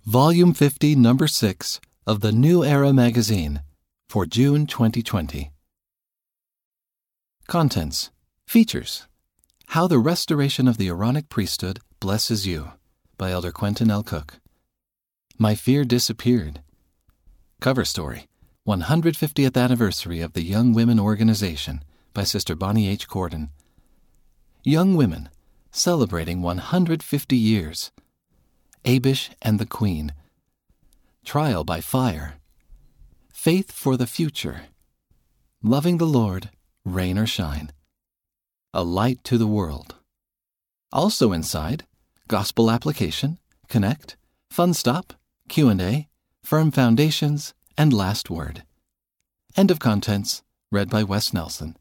Volume 50, Number 6 of the New Era magazine for June 2020. Contents. Features. How the Restoration of the Aaronic Priesthood Blesses You by Elder Quentin L. Cook. My Fear Disappeared. Cover story. 150th Anniversary of the Young Women Organization by Sister Bonnie H. Corden. Young Women, celebrating 150 years. Abish and the Queen. Trial by Fire. Faith for the Future. Loving the Lord, Rain or Shine. A Light to the World. Also inside, Gospel Application, Connect, Fun Stop, Q&A, Firm Foundations, and Last Word. End of contents, read by Wes Nelson.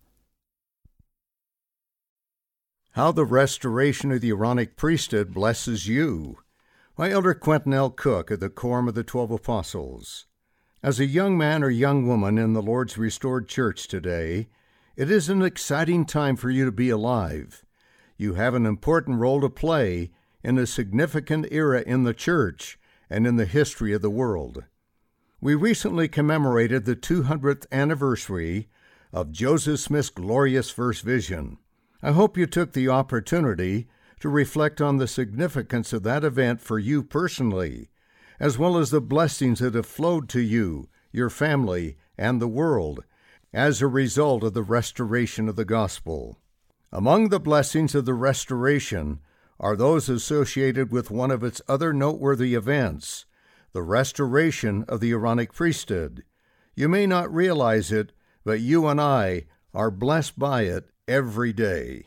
How the Restoration of the Aaronic Priesthood Blesses You by Elder Quentin L. Cook of the Quorum of the 12 Apostles. As a young man or young woman in the Lord's restored church today, it is an exciting time for you to be alive. You have an important role to play in a significant era in the church and in the history of the world. We recently commemorated the 200th anniversary of Joseph Smith's glorious first vision. I hope you took the opportunity to reflect on the significance of that event for you personally, as well as the blessings that have flowed to you, your family, and the world as a result of the restoration of the gospel. Among the blessings of the restoration are those associated with one of its other noteworthy events, the restoration of the Aaronic priesthood. You may not realize it, but you and I are blessed by it every day.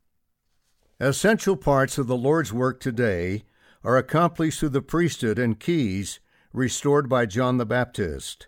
Essential parts of the Lord's work today are accomplished through the priesthood and keys restored by John the Baptist.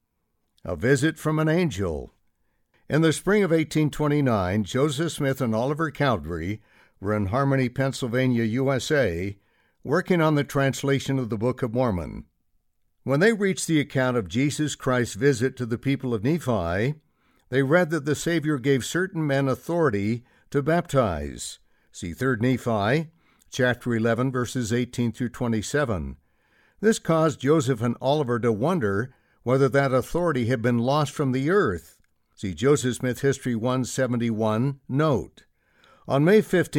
A visit from an angel. In the spring of 1829, Joseph Smith and Oliver Cowdery were in Harmony, Pennsylvania, USA, working on the translation of the Book of Mormon. When they reached the account of Jesus Christ's visit to the people of Nephi, they read that the Savior gave certain men authority to baptize. See 3 Nephi, chapter 11, verses 18 through 27. This caused Joseph and Oliver to wonder whether that authority had been lost from the earth. See Joseph Smith History 171, note. On May 15,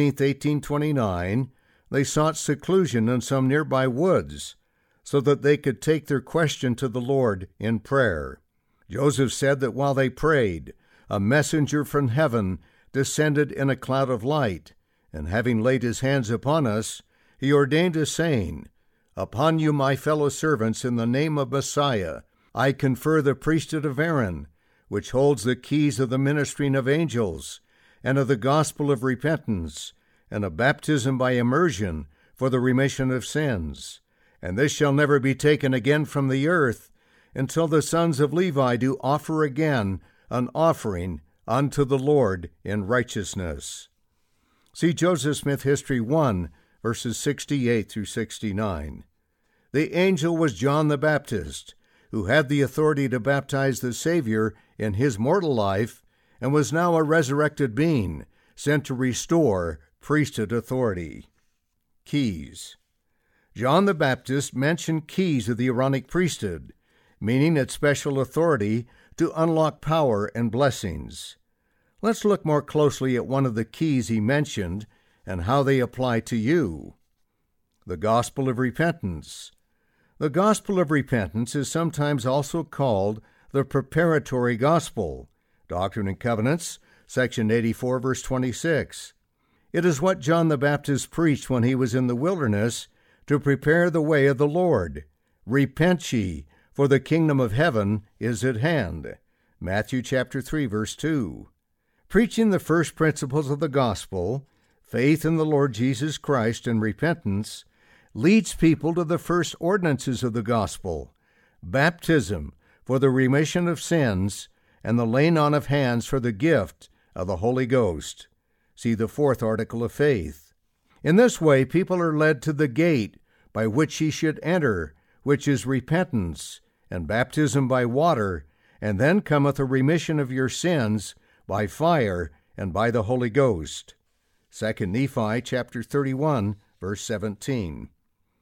1829, they sought seclusion in some nearby woods so that they could take their question to the Lord in prayer. Joseph said that while they prayed, a messenger from heaven descended in a cloud of light, and having laid his hands upon us, he ordained a saying, "Upon you, my fellow servants, in the name of Messiah, I confer the priesthood of Aaron, which holds the keys of the ministering of angels, and of the gospel of repentance, and of baptism by immersion for the remission of sins. And this shall never be taken again from the earth, until the sons of Levi do offer again an offering unto the Lord in righteousness." See Joseph Smith History 1, verses 68 through 69. The angel was John the Baptist, who had the authority to baptize the Savior in his mortal life and was now a resurrected being, sent to restore priesthood authority. Keys. John the Baptist mentioned keys of the Aaronic priesthood, meaning its special authority to unlock power and blessings. Let's look more closely at one of the keys he mentioned and how they apply to you. The gospel of repentance. The gospel of repentance is sometimes also called the preparatory gospel. Doctrine and Covenants, section 84, verse 26. It is what John the Baptist preached when he was in the wilderness to prepare the way of the Lord. Repent ye, for the kingdom of heaven is at hand. Matthew chapter 3, verse 2. Preaching the first principles of the gospel, faith in the Lord Jesus Christ and repentance, leads people to the first ordinances of the gospel, baptism for the remission of sins, and the laying on of hands for the gift of the Holy Ghost. See the fourth article of faith. In this way, people are led to the gate by which ye should enter, which is repentance, and baptism by water, and then cometh a remission of your sins by fire and by the Holy Ghost. 2 Nephi chapter 31, verse 17.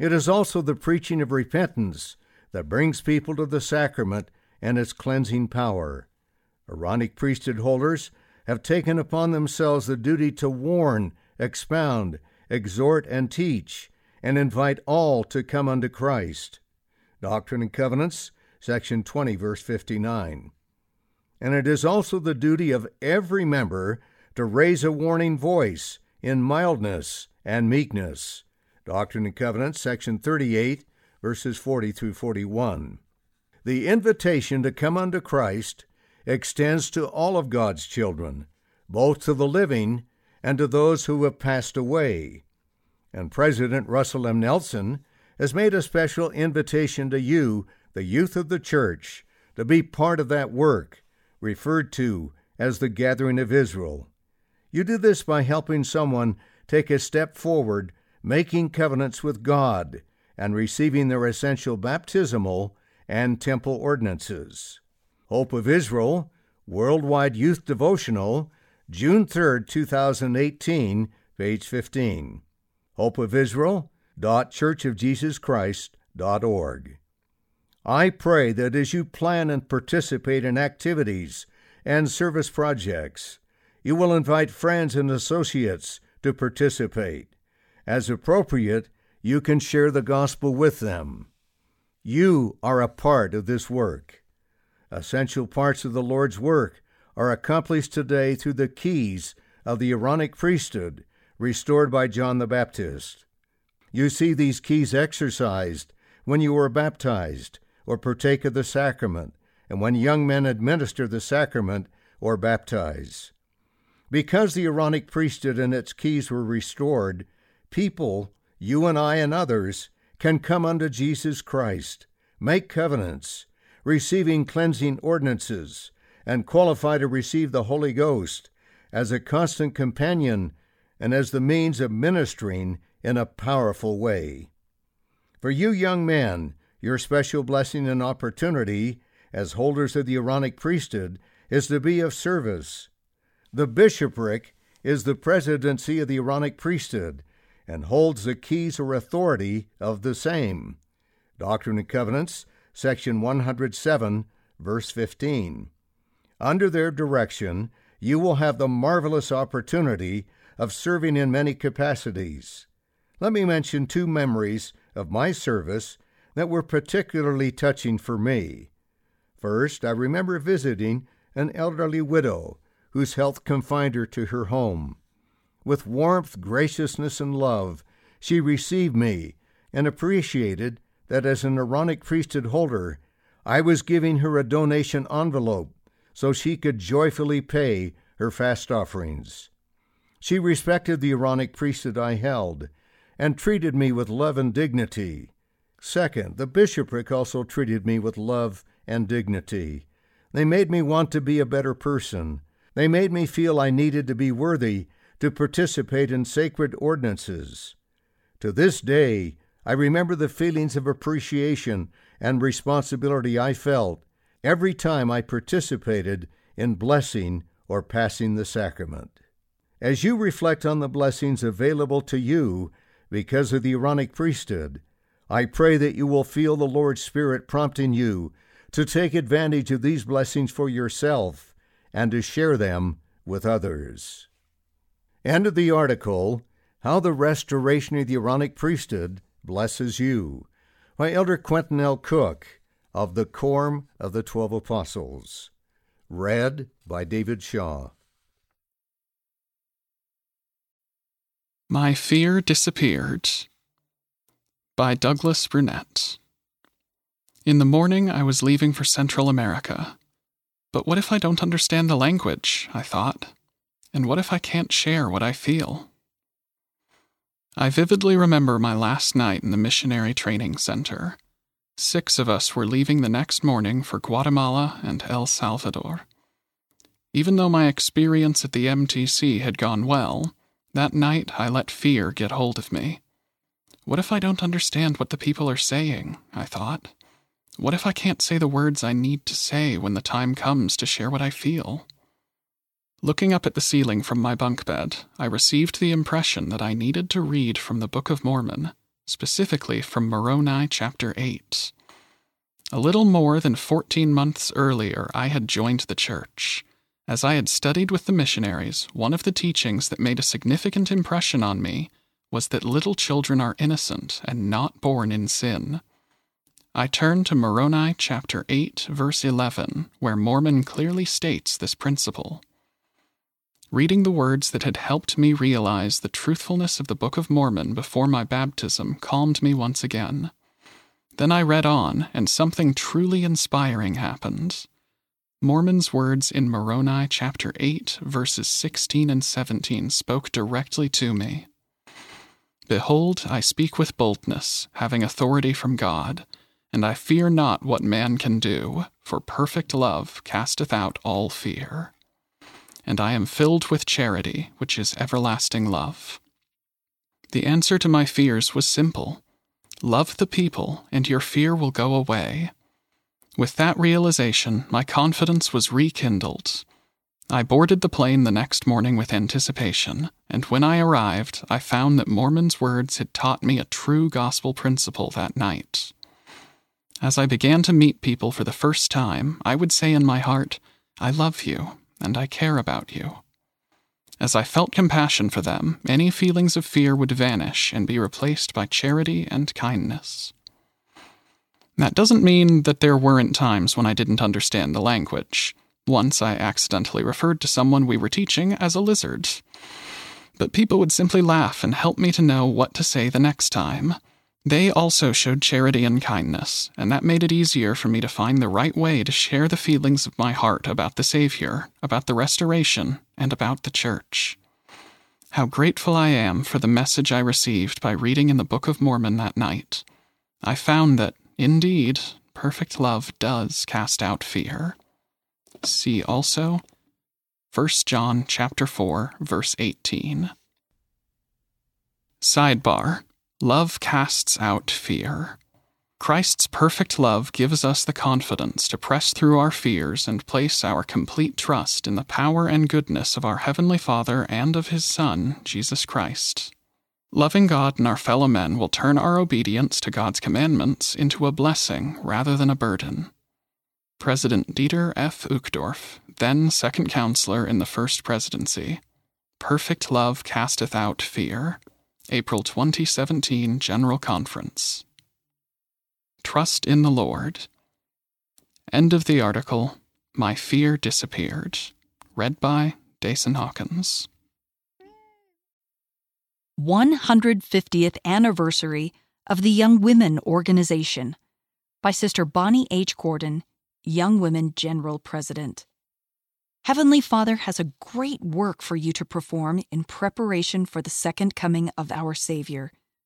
It is also the preaching of repentance that brings people to the sacrament and its cleansing power. Aaronic priesthood holders have taken upon themselves the duty to warn, expound, exhort, and teach, and invite all to come unto Christ. Doctrine and Covenants, section 20, verse 59. And it is also the duty of every member to raise a warning voice in mildness and meekness. Doctrine and Covenants, section 38, verses 40 through 41. The invitation to come unto Christ extends to all of God's children, both to the living and to those who have passed away. And President Russell M. Nelson has made a special invitation to you, the youth of the church, to be part of that work, referred to as the Gathering of Israel. You do this by helping someone take a step forward, making covenants with God, and receiving their essential baptismal and temple ordinances. Hope of Israel, Worldwide Youth Devotional, June 3, 2018, page 15. hopeofisrael.churchofjesuschrist.org. I pray that as you plan and participate in activities and service projects, you will invite friends and associates to participate. As appropriate, you can share the gospel with them. You are a part of this work. Essential parts of the Lord's work are accomplished today through the keys of the Aaronic priesthood restored by John the Baptist. You see these keys exercised when you are baptized or partake of the sacrament, and when young men administer the sacrament or baptize. Because the Aaronic priesthood and its keys were restored, people, you and I and others, can come unto Jesus Christ, make covenants, receiving cleansing ordinances, and qualify to receive the Holy Ghost as a constant companion and as the means of ministering in a powerful way. For you young men, your special blessing and opportunity as holders of the Aaronic priesthood is to be of service. The bishopric is the presidency of the Aaronic priesthood and holds the keys or authority of the same. Doctrine and Covenants, section 107, verse 15. Under their direction, you will have the marvelous opportunity of serving in many capacities. Let me mention two memories of my service that were particularly touching for me. First, I remember visiting an elderly widow whose health confined her to her home. With warmth, graciousness, and love, she received me and appreciated that as an Aaronic priesthood holder, I was giving her a donation envelope so she could joyfully pay her fast offerings. She respected the Aaronic priesthood I held and treated me with love and dignity. Second, the bishopric also treated me with love and dignity. They made me want to be a better person. They made me feel I needed to be worthy to participate in sacred ordinances. To this day, I remember the feelings of appreciation and responsibility I felt every time I participated in blessing or passing the sacrament. As you reflect on the blessings available to you because of the Aaronic priesthood, I pray that you will feel the Lord's Spirit prompting you to take advantage of these blessings for yourself and to share them with others. End of the article, How the Restoration of the Aaronic Priesthood Blesses You, by Elder Quentin L. Cook of the Quorum of the 12 Apostles. Read by David Shaw. My Fear Disappeared, by Douglas Brunette. In the morning, I was leaving for Central America. But what if I don't understand the language, I thought? And what if I can't share what I feel? I vividly remember my last night in the Missionary Training Center. 6 of us were leaving the next morning for Guatemala and El Salvador. Even though my experience at the MTC had gone well, that night I let fear get hold of me. What if I don't understand what the people are saying, I thought? What if I can't say the words I need to say when the time comes to share what I feel? Looking up at the ceiling from my bunk bed, I received the impression that I needed to read from the Book of Mormon, specifically from Moroni chapter 8. A little more than 14 months earlier, I had joined the church. As I had studied with the missionaries, one of the teachings that made a significant impression on me was that little children are innocent and not born in sin. I turned to Moroni chapter 8, verse 11, where Mormon clearly states this principle. Reading the words that had helped me realize the truthfulness of the Book of Mormon before my baptism calmed me once again. Then I read on, and something truly inspiring happened. Mormon's words in Moroni chapter 8, verses 16 and 17 spoke directly to me. Behold, I speak with boldness, having authority from God, and I fear not what man can do, for perfect love casteth out all fear. And I am filled with charity, which is everlasting love. The answer to my fears was simple. Love the people, and your fear will go away. With that realization, my confidence was rekindled. I boarded the plane the next morning with anticipation, and when I arrived, I found that Mormon's words had taught me a true gospel principle that night. As I began to meet people for the first time, I would say in my heart, I love you, and I care about you. As I felt compassion for them, any feelings of fear would vanish and be replaced by charity and kindness. That doesn't mean that there weren't times when I didn't understand the language. Once I accidentally referred to someone we were teaching as a lizard. But people would simply laugh and help me to know what to say the next time. They also showed charity and kindness, and that made it easier for me to find the right way to share the feelings of my heart about the Savior, about the restoration, and about the church. How grateful I am for the message I received by reading in the Book of Mormon that night. I found that, indeed, perfect love does cast out fear. See also 1 John chapter 4, verse 18. Sidebar: Love casts out fear. Christ's perfect love gives us the confidence to press through our fears and place our complete trust in the power and goodness of our Heavenly Father and of His Son, Jesus Christ. Loving God and our fellow men will turn our obedience to God's commandments into a blessing rather than a burden. President Dieter F. Uchtdorf, then second counselor in the First Presidency. Perfect Love Casteth Out Fear. April 2017 General Conference. Trust in the Lord. End of the article. My Fear Disappeared. Read by Dason Hawkins. 150th Anniversary of the Young Women Organization by Sister Bonnie H. Gordon, Young Women General President. Heavenly Father has a great work for you to perform in preparation for the second coming of our Savior.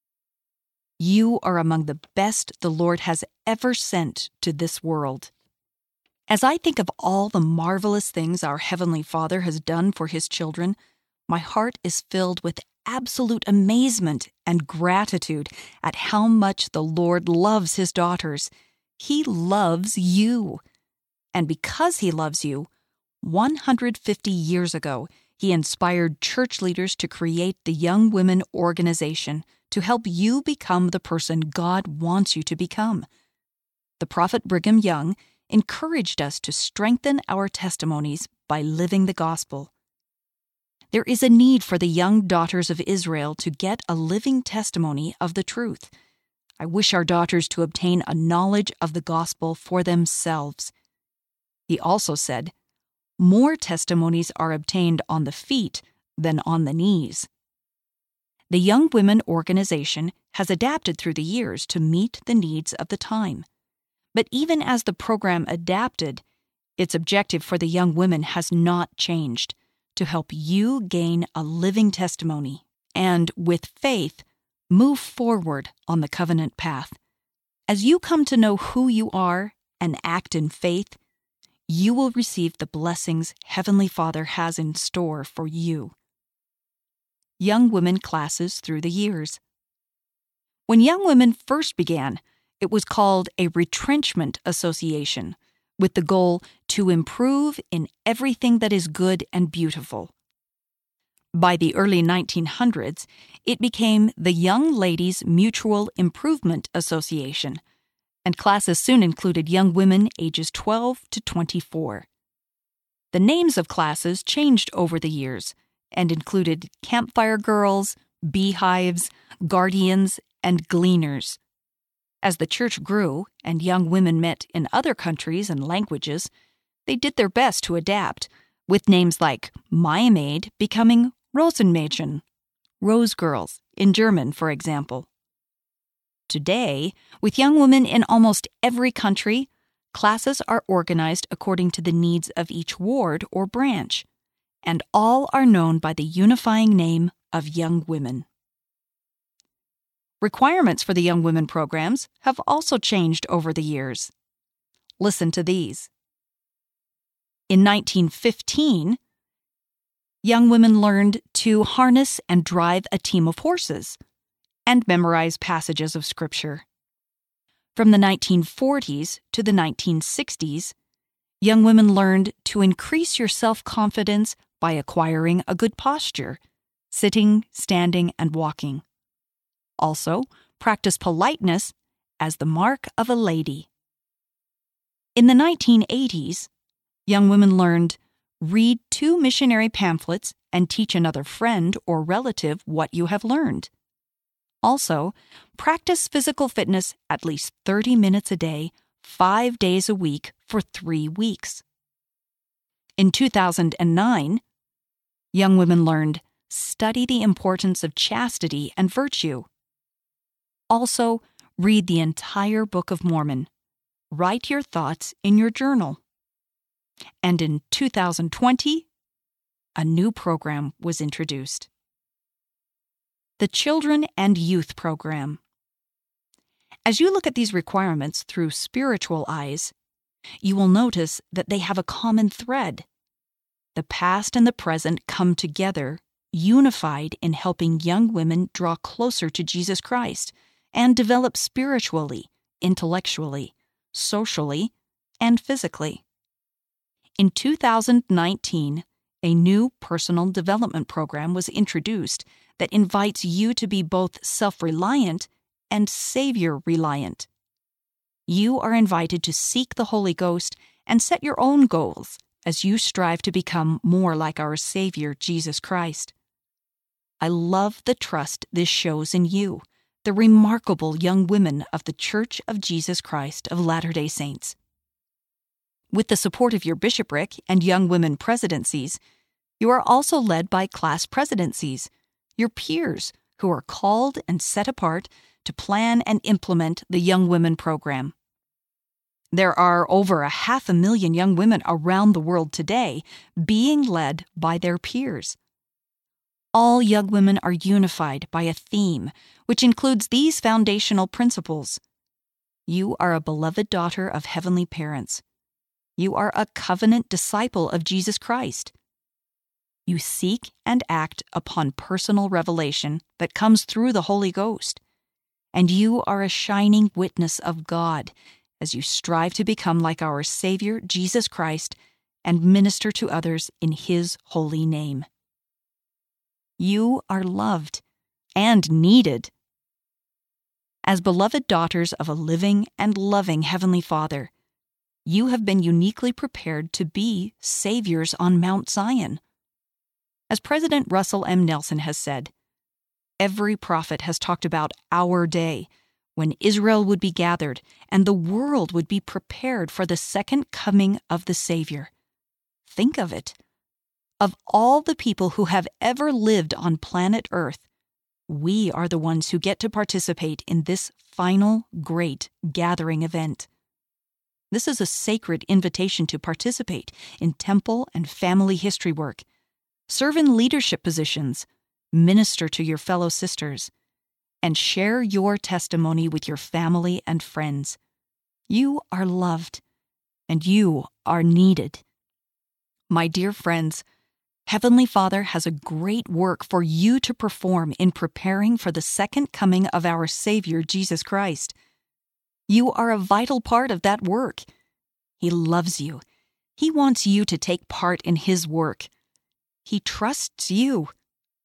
You are among the best the Lord has ever sent to this world. As I think of all the marvelous things our Heavenly Father has done for His children, my heart is filled with absolute amazement and gratitude at how much the Lord loves His daughters. He loves you. And because He loves you, 150 years ago, He inspired church leaders to create the Young Women Organization to help you become the person God wants you to become. The prophet Brigham Young encouraged us to strengthen our testimonies by living the gospel. There is a need for the young daughters of Israel to get a living testimony of the truth. I wish our daughters to obtain a knowledge of the gospel for themselves. He also said, more testimonies are obtained on the feet than on the knees. The Young Women Organization has adapted through the years to meet the needs of the time. But even as the program adapted, its objective for the young women has not changed: to help you gain a living testimony and, with faith, move forward on the covenant path. As you come to know who you are and act in faith, you will receive the blessings Heavenly Father has in store for you. Young Women Classes Through the Years. When Young Women first began, it was called a retrenchment association, with the goal to improve in everything that is good and beautiful. By the early 1900s, it became the Young Ladies Mutual Improvement Association, and classes soon included young women ages 12 to 24. The names of classes changed over the years and included Campfire Girls, Beehives, Guardians, and Gleaners. As the church grew and young women met in other countries and languages, they did their best to adapt, with names like Maimaid becoming Rosenmädchen, Rose Girls in German, for example. Today, with young women in almost every country, classes are organized according to the needs of each ward or branch, and all are known by the unifying name of Young Women. Requirements for the Young Women programs have also changed over the years. Listen to these. In 1915, young women learned to harness and drive a team of horses and memorize passages of Scripture. From the 1940s to the 1960s, young women learned to increase your self-confidence by acquiring a good posture, sitting, standing, and walking. Also, practice politeness as the mark of a lady. In the 1980s, young women learned, read 2 missionary pamphlets and teach another friend or relative what you have learned. Also, practice physical fitness at least 30 minutes a day, 5 days a week for 3 weeks. In 2009, young women learned, study the importance of chastity and virtue. Also, read the entire Book of Mormon. Write your thoughts in your journal. And in 2020, a new program was introduced. The Children and Youth Program. As you look at these requirements through spiritual eyes, you will notice that they have a common thread. The past and the present come together, unified in helping young women draw closer to Jesus Christ and develop spiritually, intellectually, socially, and physically. In 2019, a new personal development program was introduced that invites you to be both self-reliant and Savior-reliant. You are invited to seek the Holy Ghost and set your own goals as you strive to become more like our Savior, Jesus Christ. I love the trust this shows in you, the remarkable young women of the Church of Jesus Christ of Latter-day Saints. With the support of your bishopric and young women presidencies, you are also led by class presidencies, your peers who are called and set apart to plan and implement the Young Women program. There are over 500,000 young women around the world today being led by their peers. All young women are unified by a theme, which includes these foundational principles. You are a beloved daughter of heavenly parents. You are a covenant disciple of Jesus Christ. You seek and act upon personal revelation that comes through the Holy Ghost. And you are a shining witness of God as you strive to become like our Savior, Jesus Christ, and minister to others in His holy name. You are loved and needed. As beloved daughters of a living and loving Heavenly Father, you have been uniquely prepared to be saviors on Mount Zion. As President Russell M. Nelson has said, every prophet has talked about our day, when Israel would be gathered and the world would be prepared for the second coming of the Savior. Think of it. Of all the people who have ever lived on planet Earth, we are the ones who get to participate in this final great gathering event. This is a sacred invitation to participate in temple and family history work, serve in leadership positions, minister to your fellow sisters, and share your testimony with your family and friends. You are loved, and you are needed. My dear friends, Heavenly Father has a great work for you to perform in preparing for the second coming of our Savior, Jesus Christ. You are a vital part of that work. He loves you. He wants you to take part in His work. He trusts you.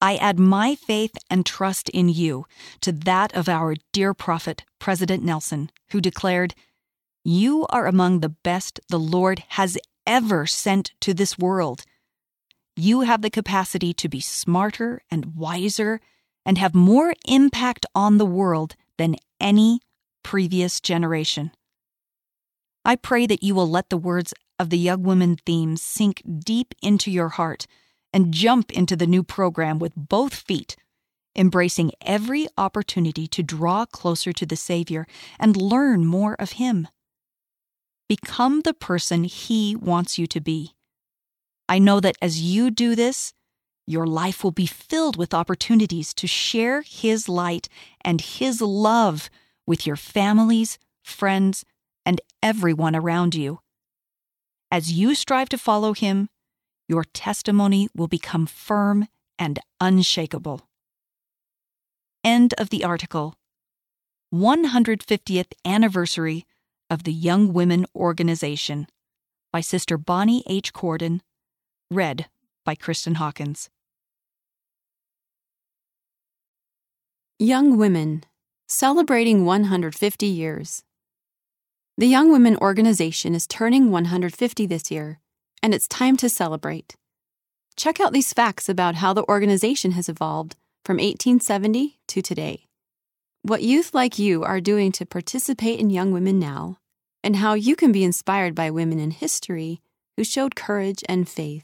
I add my faith and trust in you to that of our dear prophet, President Nelson, who declared, "You are among the best the Lord has ever sent to this world. You have the capacity to be smarter and wiser and have more impact on the world than any previous generation." I pray that you will let the words of the Young Women theme sink deep into your heart and jump into the new program with both feet, embracing every opportunity to draw closer to the Savior and learn more of Him. Become the person He wants you to be. I know that as you do this, your life will be filled with opportunities to share His light and His love with your families, friends, and everyone around you. As you strive to follow Him, your testimony will become firm and unshakable. End of the article. 150th Anniversary of the Young Women Organization by Sister Bonnie H. Cordon. Read by Kristen Hawkins. Young Women, celebrating 150 years. The Young Women Organization is turning 150 this year, and it's time to celebrate. Check out these facts about how the organization has evolved from 1870 to today. What youth like you are doing to participate in Young Women now, and how you can be inspired by women in history who showed courage and faith.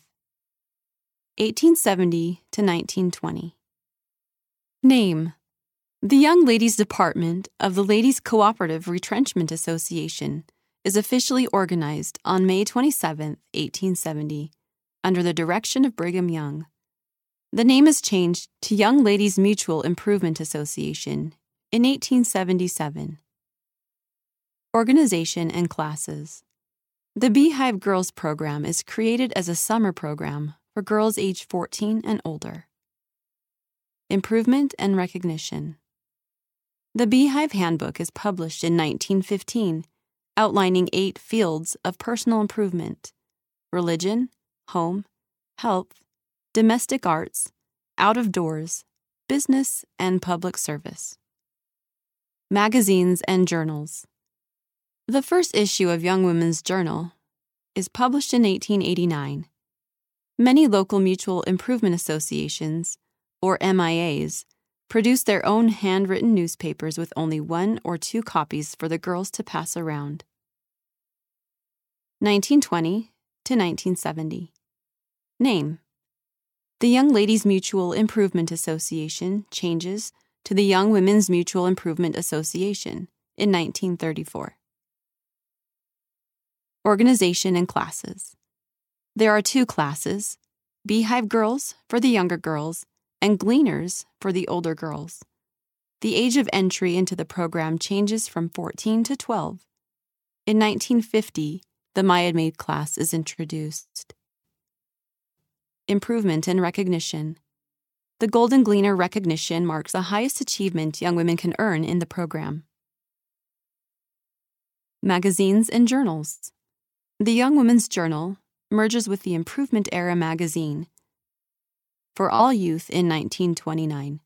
1870 to 1920. Name: the Young Ladies Department of the Ladies Cooperative Retrenchment Association is officially organized on May 27, 1870, under the direction of Brigham Young. The name is changed to Young Ladies Mutual Improvement Association in 1877. Organization and classes. The Beehive Girls program is created as a summer program for girls age 14 and older. Improvement and recognition. The Beehive Handbook is published in 1915, outlining 8 fields of personal improvement: religion, home, health, domestic arts, out of doors, business, and public service. Magazines and journals. The first issue of Young Women's Journal is published in 1889. Many local mutual improvement associations, or MIAs, produce their own handwritten newspapers with only 1 or 2 copies for the girls to pass around. 1920 to 1970. Name: the Young Ladies Mutual Improvement Association changes to the Young Women's Mutual Improvement Association in 1934. Organization and classes. There are 2 classes: Beehive Girls for the younger girls and Gleaners for the older girls. The age of entry into the program changes from 14 to 12. In 1950, the Maya Maid class is introduced. Improvement and recognition. The Golden Gleaner recognition marks the highest achievement young women can earn in the program. Magazines and journals. The Young Women's Journal merges with the Improvement Era magazine for all youth in 1929.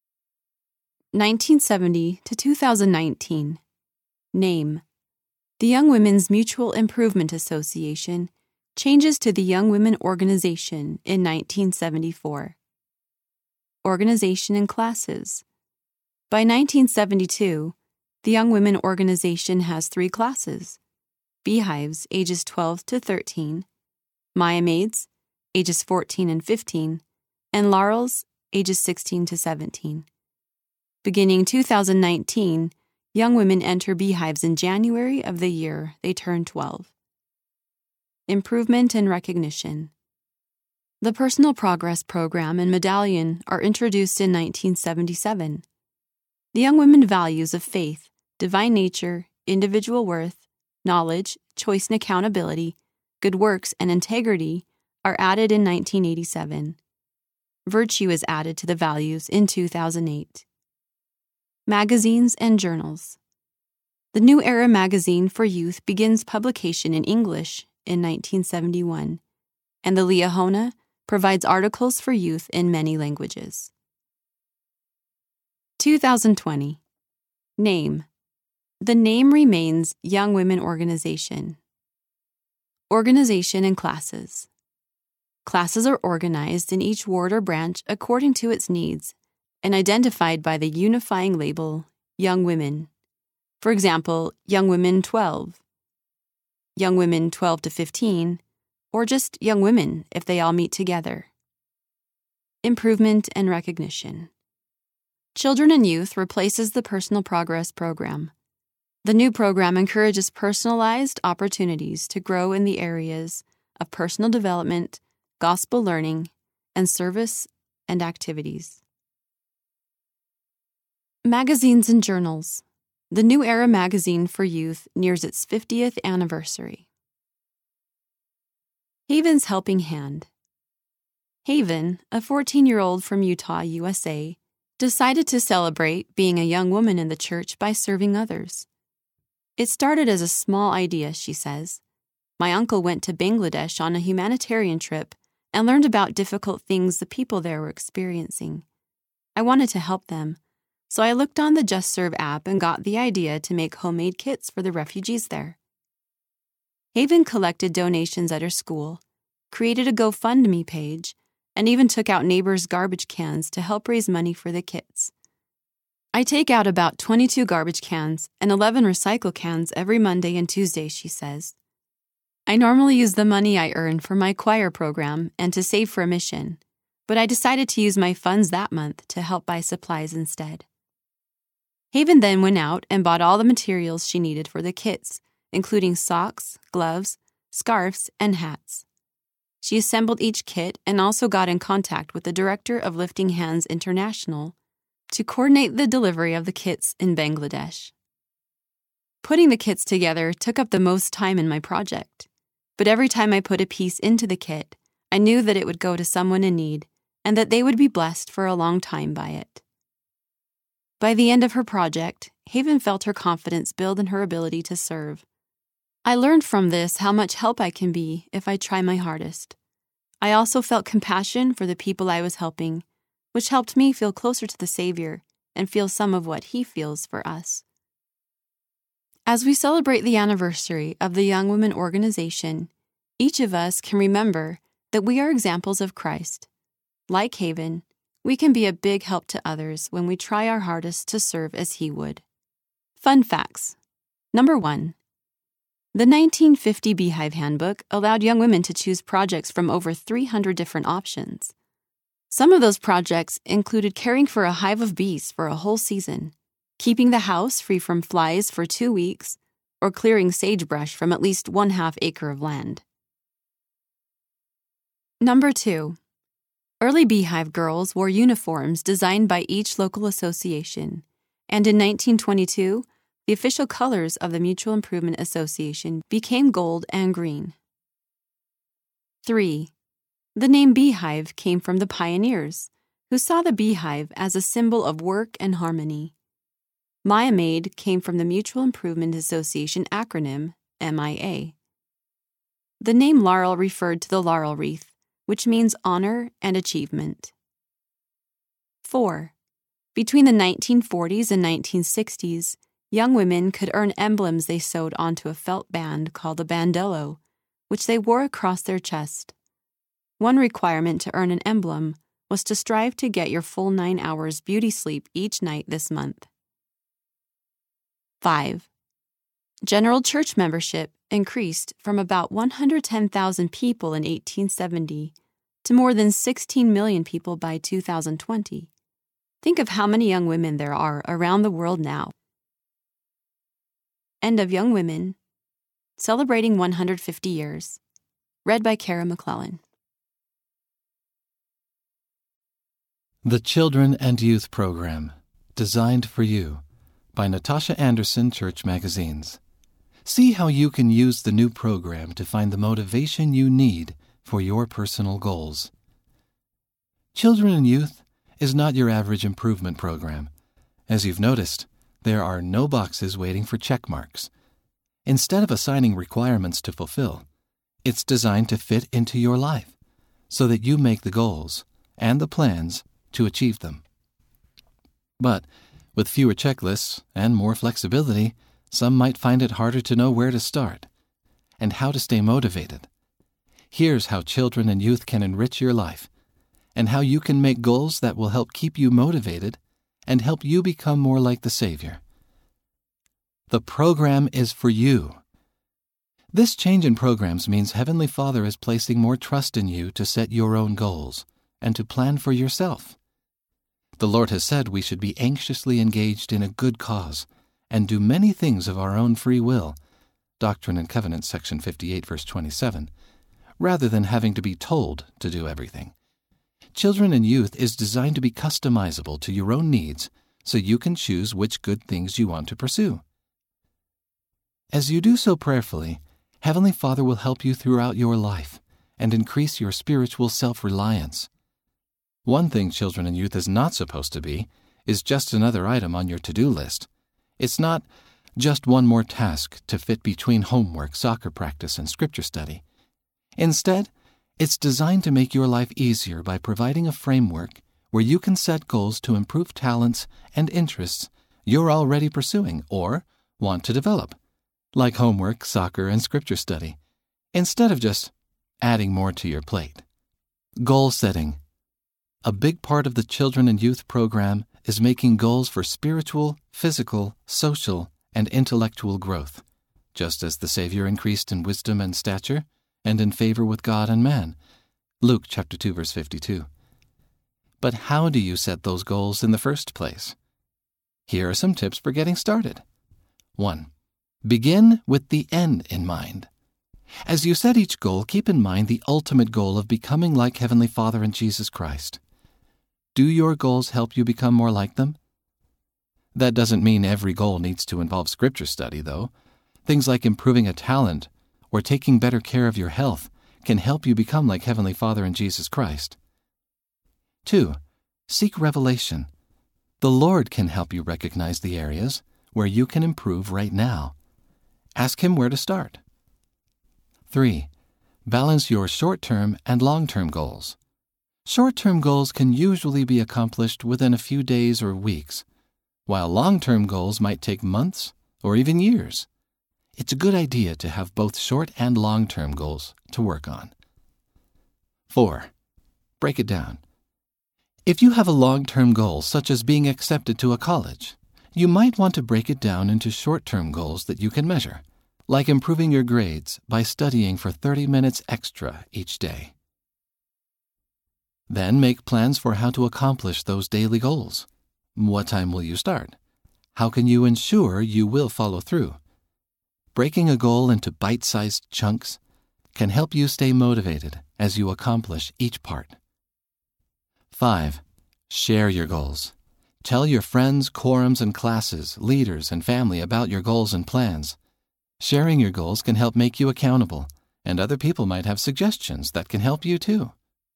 1970 to 2019. Name: the Young Women's Mutual Improvement Association changes to the Young Women Organization in 1974. Organization and classes. By 1972, the Young Women Organization has 3 classes: Beehives, ages 12 to 13, Maya Maids, ages 14 and 15, and Laurels, ages 16 to 17. Beginning 2019, young women enter Beehives in January of the year they turn 12. Improvement and recognition. The Personal Progress Program and Medallion are introduced in 1977. The young women values of faith, divine nature, individual worth, knowledge, choice and accountability, good works, and integrity are added in 1987. Virtue is added to the values in 2008. Magazines and journals. The New Era magazine for youth begins publication in English in 1971, and the Liahona, provides articles for youth in many languages. 2020. Name. The name remains Young Women Organization. Organization and classes. Classes are organized in each ward or branch according to its needs and identified by the unifying label Young Women. For example, Young Women 12, Young Women 12 to 15, or just Young Women if they all meet together. Improvement and recognition. Children and Youth replaces the Personal Progress Program. The new program encourages personalized opportunities to grow in the areas of personal development, gospel learning, and service and activities. Magazines and journals. The New Era magazine for youth nears its 50th anniversary. Haven's Helping Hand. Haven, a 14-year-old from Utah, USA, decided to celebrate being a young woman in the church by serving others. It started as a small idea, she says. My uncle went to Bangladesh on a humanitarian trip and learned about difficult things the people there were experiencing. I wanted to help them, so I looked on the Just Serve app and got the idea to make homemade kits for the refugees there. Haven collected donations at her school, created a GoFundMe page, and even took out neighbors' garbage cans to help raise money for the kits. I take out about 22 garbage cans and 11 recycle cans every Monday and Tuesday, she says. I normally use the money I earn for my choir program and to save for a mission, but I decided to use my funds that month to help buy supplies instead. Haven then went out and bought all the materials she needed for the kits, including socks, gloves, scarves, and hats. She assembled each kit and also got in contact with the director of Lifting Hands International to coordinate the delivery of the kits in Bangladesh. Putting the kits together took up the most time in my project, but every time I put a piece into the kit, I knew that it would go to someone in need and that they would be blessed for a long time by it. By the end of her project, Haven felt her confidence build in her ability to serve. I learned from this how much help I can be if I try my hardest. I also felt compassion for the people I was helping, which helped me feel closer to the Savior and feel some of what He feels for us. As we celebrate the anniversary of the Young Women Organization, each of us can remember that we are examples of Christ. Like Haven, we can be a big help to others when we try our hardest to serve as He would. Fun facts. Number 1. The 1950 Beehive Handbook allowed young women to choose projects from over 300 different options. Some of those projects included caring for a hive of bees for a whole season, keeping the house free from flies for 2 weeks, or clearing sagebrush from at least 1/2 acre of land. Number 2. Early Beehive girls wore uniforms designed by each local association, and in 1922, the official colors of the Mutual Improvement Association became gold and green. 3. The name Beehive came from the pioneers, who saw the beehive as a symbol of work and harmony. Maya Maid came from the Mutual Improvement Association acronym, MIA. The name laurel referred to the laurel wreath, which means honor and achievement. 4. Between the 1940s and 1960s, young women could earn emblems they sewed onto a felt band called a bandello, which they wore across their chest. One requirement to earn an emblem was to strive to get your full 9 hours beauty sleep each night this month. 5. General church membership increased from about 110,000 people in 1870 to more than 16 million people by 2020. Think of how many young women there are around the world now. End of Young Women, Celebrating 150 Years. Read by Kara McClellan. The Children and Youth Program, Designed for You, by Natasha Anderson, Church Magazines. See how you can use the new program to find the motivation you need for your personal goals. Children and Youth is not your average improvement program. As you've noticed, there are no boxes waiting for check marks. Instead of assigning requirements to fulfill, it's designed to fit into your life, so that you make the goals and the plans to achieve them. But with fewer checklists and more flexibility, some might find it harder to know where to start and how to stay motivated. Here's how children and youth can enrich your life, and how you can make goals that will help keep you motivated and help you become more like the Savior. The program is for you. This change in programs means Heavenly Father is placing more trust in you to set your own goals and to plan for yourself. The Lord has said we should be anxiously engaged in a good cause and do many things of our own free will, Doctrine and Covenants, section 58, verse 27, rather than having to be told to do everything. Children and youth is designed to be customizable to your own needs so you can choose which good things you want to pursue. As you do so prayerfully, Heavenly Father will help you throughout your life and increase your spiritual self-reliance. One thing children and youth is not supposed to be is just another item on your to-do list. It's not just one more task to fit between homework, soccer practice, and scripture study. Instead, it's designed to make your life easier by providing a framework where you can set goals to improve talents and interests you're already pursuing or want to develop, like homework, soccer, and scripture study, instead of just adding more to your plate. Goal setting. A big part of the Children and Youth program is making goals for spiritual, physical, social, and intellectual growth, just as the Savior increased in wisdom and stature and in favor with God and man. Luke chapter 2, verse 52. But how do you set those goals in the first place? Here are some tips for getting started. 1. Begin with the end in mind. As you set each goal, keep in mind the ultimate goal of becoming like Heavenly Father and Jesus Christ. Do your goals help you become more like them? That doesn't mean every goal needs to involve scripture study, though. Things like improving a talent or taking better care of your health can help you become like Heavenly Father and Jesus Christ. 2. Seek revelation. The Lord can help you recognize the areas where you can improve right now. Ask Him where to start. 3. Balance your short-term and long-term goals. Short-term goals can usually be accomplished within a few days or weeks, while long-term goals might take months or even years. It's a good idea to have both short and long-term goals to work on. 4. Break it down. If you have a long-term goal, such as being accepted to a college, you might want to break it down into short-term goals that you can measure, like improving your grades by studying for 30 minutes extra each day. Then make plans for how to accomplish those daily goals. What time will you start? How can you ensure you will follow through? Breaking a goal into bite-sized chunks can help you stay motivated as you accomplish each part. 5. Share your goals. Tell your friends, quorums, and classes, leaders, and family about your goals and plans. Sharing your goals can help make you accountable, and other people might have suggestions that can help you too.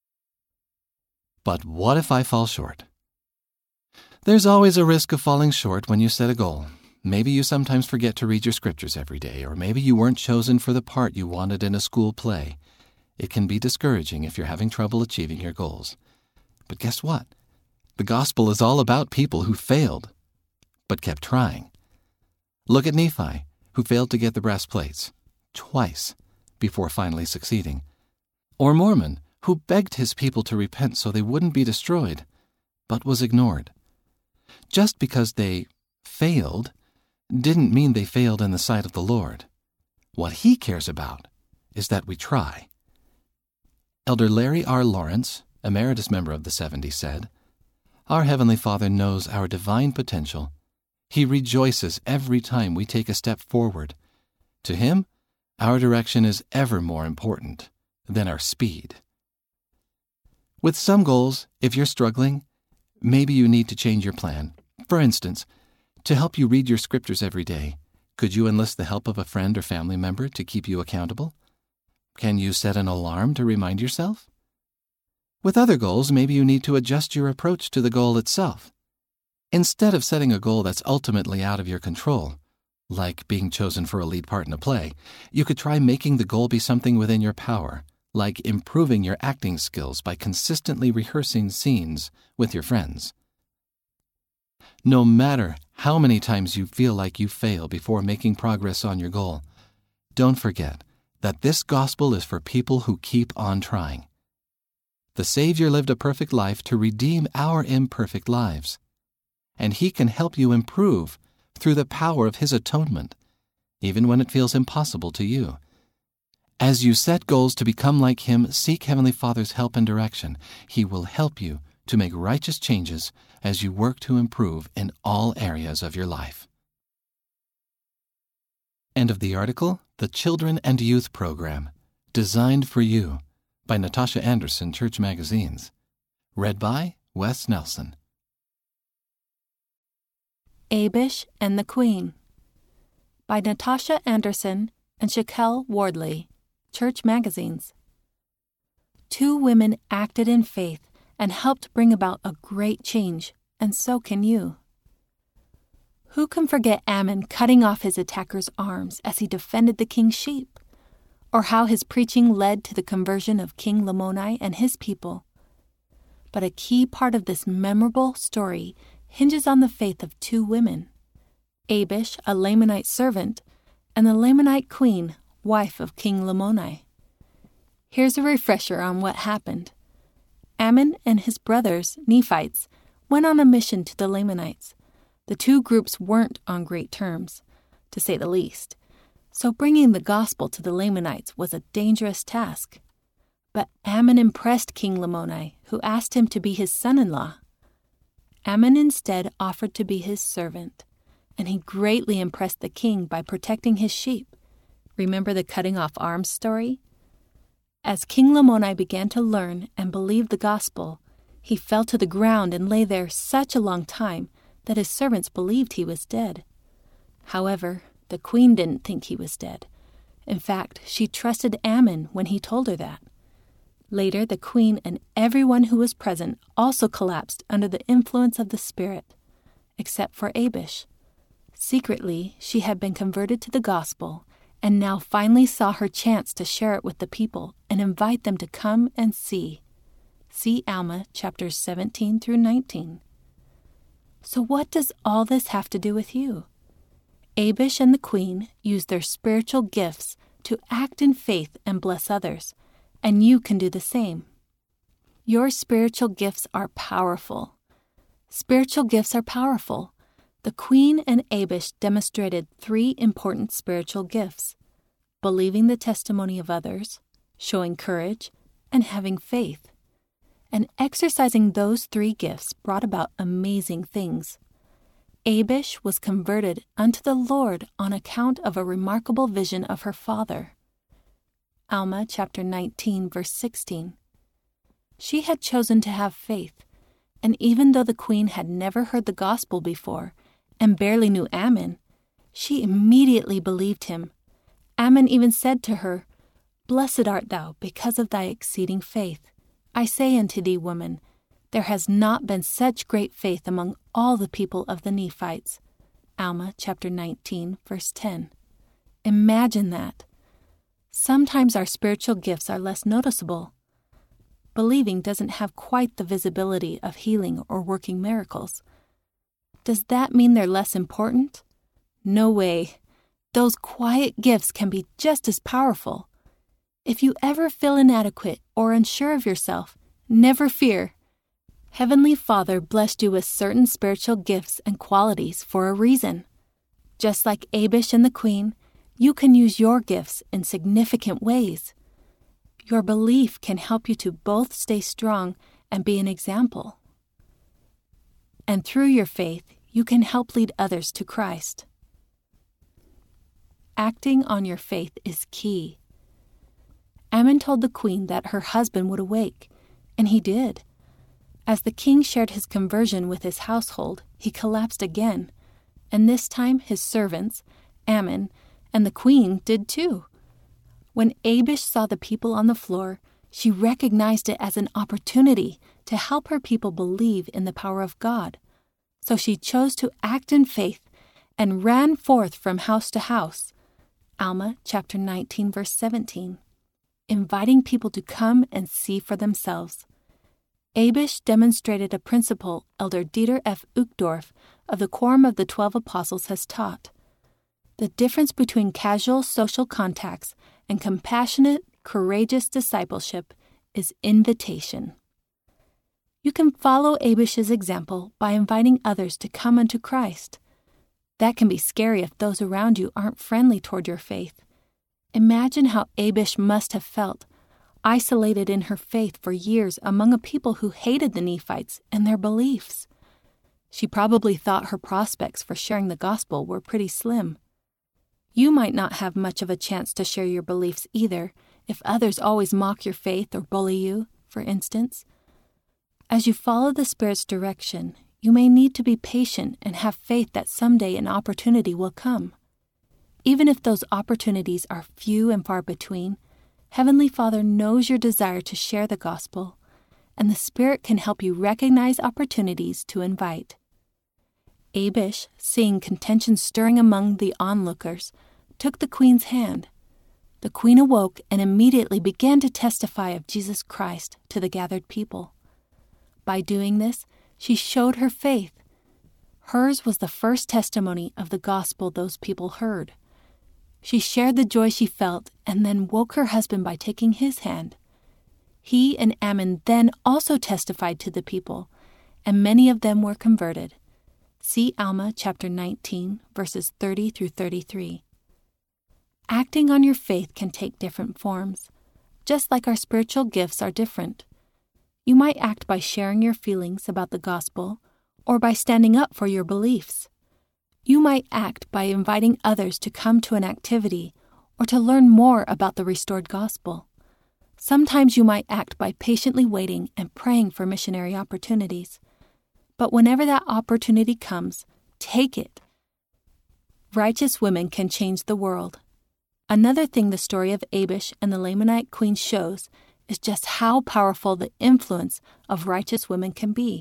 But what if I fall short? There's always a risk of falling short when you set a goal. Maybe you sometimes forget to read your scriptures every day, or maybe you weren't chosen for the part you wanted in a school play. It can be discouraging if you're having trouble achieving your goals. But guess what? The gospel is all about people who failed, but kept trying. Look at Nephi, who failed to get the brass plates twice before finally succeeding. Or Mormon, who begged his people to repent so they wouldn't be destroyed, but was ignored. Just because they failed didn't mean they failed in the sight of the Lord. What He cares about is that we try. Elder Larry R. Lawrence, emeritus member of the 70, said, "Our Heavenly Father knows our divine potential. He rejoices every time we take a step forward. To Him, our direction is ever more important than our speed." With some goals, if you're struggling, maybe you need to change your plan. For instance, to help you read your scriptures every day, could you enlist the help of a friend or family member to keep you accountable? Can you set an alarm to remind yourself? With other goals, maybe you need to adjust your approach to the goal itself. Instead of setting a goal that's ultimately out of your control, like being chosen for a lead part in a play, you could try making the goal be something within your power, like improving your acting skills by consistently rehearsing scenes with your friends. No matter how many times you feel like you fail before making progress on your goal, don't forget that this gospel is for people who keep on trying. The Savior lived a perfect life to redeem our imperfect lives, and He can help you improve through the power of His atonement, even when it feels impossible to you. As you set goals to become like Him, seek Heavenly Father's help and direction. He will help you to make righteous changes as you work to improve in all areas of your life. End of the article, The Children and Youth Program, Designed for You, by Natasha Anderson, Church Magazines. Read by Wes Nelson. Abish and the Queen, by Natasha Anderson and Shaquelle Wardley, Church Magazines. Two women acted in faith and helped bring about a great change, and so can you. Who can forget Ammon cutting off his attacker's arms as he defended the king's sheep? Or how his preaching led to the conversion of King Lamoni and his people? But a key part of this memorable story hinges on the faith of two women, Abish, a Lamanite servant, and the Lamanite queen, wife of King Lamoni. Here's a refresher on what happened. Ammon and his brothers, Nephites, went on a mission to the Lamanites. The two groups weren't on great terms, to say the least, so bringing the gospel to the Lamanites was a dangerous task. But Ammon impressed King Lamoni, who asked him to be his son-in-law. Ammon instead offered to be his servant, and he greatly impressed the king by protecting his sheep. Remember the cutting off arms story? As King Lamoni began to learn and believe the gospel, he fell to the ground and lay there such a long time that his servants believed he was dead. However, the queen didn't think he was dead. In fact, she trusted Ammon when he told her that. Later, the queen and everyone who was present also collapsed under the influence of the Spirit, except for Abish. Secretly, she had been converted to the gospel and now finally saw her chance to share it with the people and invite them to come and see. See Alma chapters 17 through 19. So what does all this have to do with you? Abish and the queen used their spiritual gifts to act in faith and bless others, and you can do the same. Your spiritual gifts are powerful. Spiritual gifts are powerful. The queen and Abish demonstrated 3 important spiritual gifts: believing the testimony of others, showing courage, and having faith. And exercising those 3 gifts brought about amazing things. Abish was converted unto the Lord on account of a remarkable vision of her father. Alma chapter 19, verse 16. She had chosen to have faith, and even though the queen had never heard the gospel before and barely knew Ammon, she immediately believed him. Ammon even said to her, "Blessed art thou because of thy exceeding faith. I say unto thee, woman, there has not been such great faith among all the people of the Nephites." Alma chapter 19, verse 10. Imagine that. Sometimes our spiritual gifts are less noticeable. Believing doesn't have quite the visibility of healing or working miracles. Does that mean they're less important? No way. Those quiet gifts can be just as powerful. If you ever feel inadequate or unsure of yourself, never fear. Heavenly Father blessed you with certain spiritual gifts and qualities for a reason. Just like Abish and the queen, you can use your gifts in significant ways. Your belief can help you to both stay strong and be an example. And through your faith, you can help lead others to Christ. Acting on your faith is key. Ammon told the queen that her husband would awake, and he did. As the king shared his conversion with his household, he collapsed again, and this time his servants, Ammon, and the queen did too. When Abish saw the people on the floor, she recognized it as an opportunity to help her people believe in the power of God. So she chose to act in faith and ran forth from house to house. Alma chapter 19, verse 17. inviting people to come and see for themselves. Abish demonstrated a principle Elder Dieter F. Uchtdorf of the Quorum of the 12 Apostles has taught. The difference between casual social contacts and compassionate, courageous discipleship is invitation. You can follow Abish's example by inviting others to come unto Christ. That can be scary if those around you aren't friendly toward your faith. Imagine how Abish must have felt, isolated in her faith for years among a people who hated the Nephites and their beliefs. She probably thought her prospects for sharing the gospel were pretty slim. You might not have much of a chance to share your beliefs either, if others always mock your faith or bully you, for instance. As you follow the Spirit's direction, you may need to be patient and have faith that someday an opportunity will come. Even if those opportunities are few and far between, Heavenly Father knows your desire to share the gospel, and the Spirit can help you recognize opportunities to invite. Abish, seeing contention stirring among the onlookers, took the queen's hand. The queen awoke and immediately began to testify of Jesus Christ to the gathered people. By doing this, she showed her faith. Hers was the first testimony of the gospel those people heard. She shared the joy she felt and then woke her husband by taking his hand. He and Ammon then also testified to the people, and many of them were converted. See Alma chapter 19, verses 30 through 33. Acting on your faith can take different forms, just like our spiritual gifts are different. You might act by sharing your feelings about the gospel or by standing up for your beliefs. You might act by inviting others to come to an activity or to learn more about the restored gospel. Sometimes you might act by patiently waiting and praying for missionary opportunities. But whenever that opportunity comes, take it. Righteous women can change the world. Another thing the story of Abish and the Lamanite queen shows is just how powerful the influence of righteous women can be.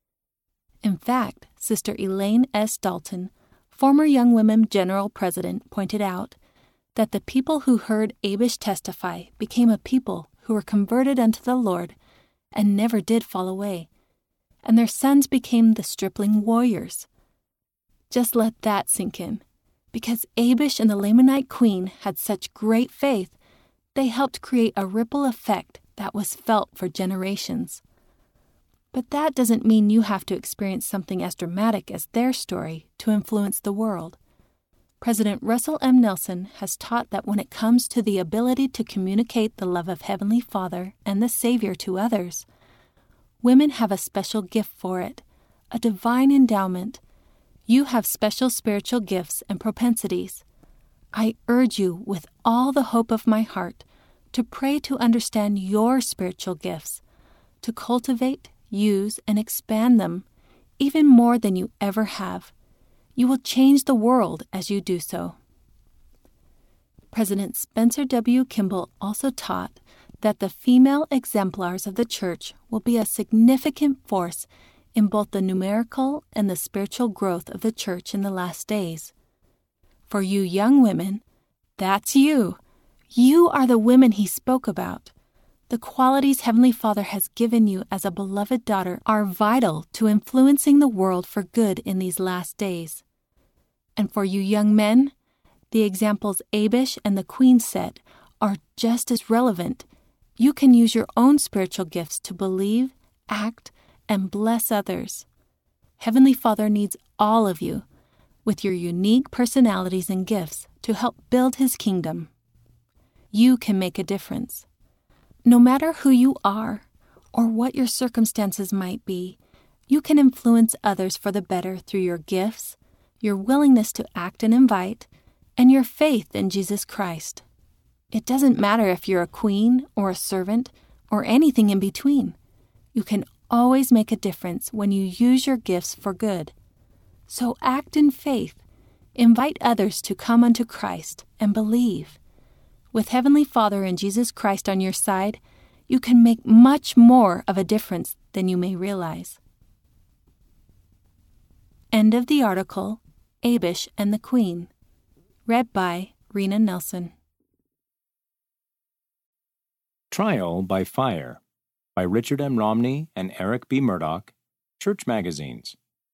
In fact, Sister Elaine S. Dalton, former Young Women General President, pointed out that the people who heard Abish testify became a people who were converted unto the Lord and never did fall away, and their sons became the stripling warriors. Just let that sink in. Because Abish and the Lamanite queen had such great faith, they helped create a ripple effect that was felt for generations. But that doesn't mean you have to experience something as dramatic as their story to influence the world. President Russell M. Nelson has taught that when it comes to the ability to communicate the love of Heavenly Father and the Savior to others, women have a special gift for it, a divine endowment. You have special spiritual gifts and propensities. I urge you with all the hope of my heart to pray to understand your spiritual gifts, to cultivate, use, and expand them, even more than you ever have. You will change the world as you do so. President Spencer W. Kimball also taught that the female exemplars of the church will be a significant force in both the numerical and the spiritual growth of the church in the last days. For you young women, that's you. You are the women he spoke about. The qualities Heavenly Father has given you as a beloved daughter are vital to influencing the world for good in these last days. And for you young men, the examples Abish and the queen set are just as relevant. You can use your own spiritual gifts to believe, act, and bless others. Heavenly Father needs all of you, with your unique personalities and gifts, to help build His kingdom. You can make a difference. No matter who you are, or what your circumstances might be, you can influence others for the better through your gifts, your willingness to act and invite, and your faith in Jesus Christ. It doesn't matter if you're a queen or a servant or anything in between. You can always make a difference when you use your gifts for good. So act in faith. Invite others to come unto Christ and believe. With Heavenly Father and Jesus Christ on your side, you can make much more of a difference than you may realize. End of the article, Abish and the Queen. Read by Rena Nelson. Trial by Fire by Richard M. Romney and Eric B. Murdoch, Church Magazines.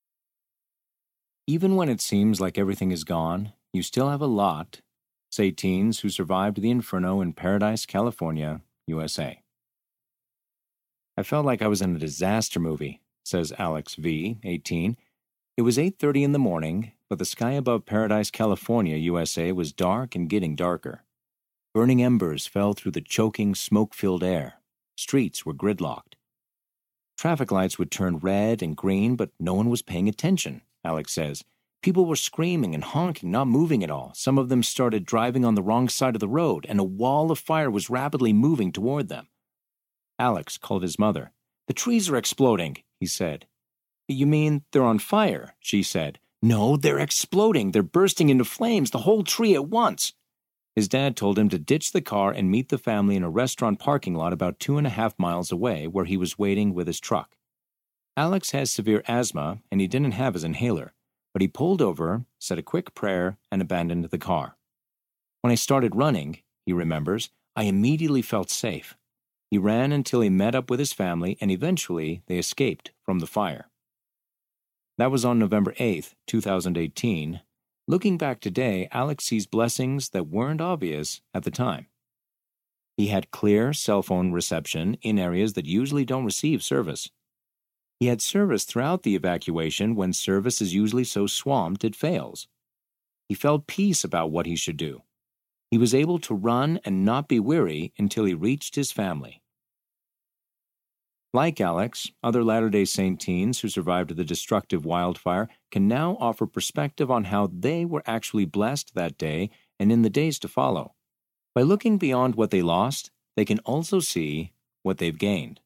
Even when it seems like everything is gone, you still have a lot, say teens who survived the inferno in Paradise, California, USA. I felt like I was in a disaster movie, says Alex V., 18. It was 8:30 in the morning, but the sky above Paradise, California, USA was dark and getting darker. Burning embers fell through the choking, smoke-filled air. Streets were gridlocked. Traffic lights would turn red and green, but no one was paying attention, Alex says. People were screaming and honking, not moving at all. Some of them started driving on the wrong side of the road, and a wall of fire was rapidly moving toward them. Alex called his mother. "The trees are exploding," he said. "You mean they're on fire?" she said. "No, they're exploding. They're bursting into flames, the whole tree at once." His dad told him to ditch the car and meet the family in a restaurant parking lot about 2.5 miles away, where he was waiting with his truck. Alex has severe asthma, and he didn't have his inhaler, but he pulled over, said a quick prayer, and abandoned the car. "When I started running," he remembers, "I immediately felt safe." He ran until he met up with his family, and eventually they escaped from the fire. That was on November 8th, 2018. Looking back today, Alex sees blessings that weren't obvious at the time. He had clear cell phone reception in areas that usually don't receive service. He had service throughout the evacuation when service is usually so swamped it fails. He felt peace about what he should do. He was able to run and not be weary until he reached his family. Like Alex, other Latter-day Saint teens who survived the destructive wildfire can now offer perspective on how they were actually blessed that day and in the days to follow. By looking beyond what they lost, they can also see what they've gained.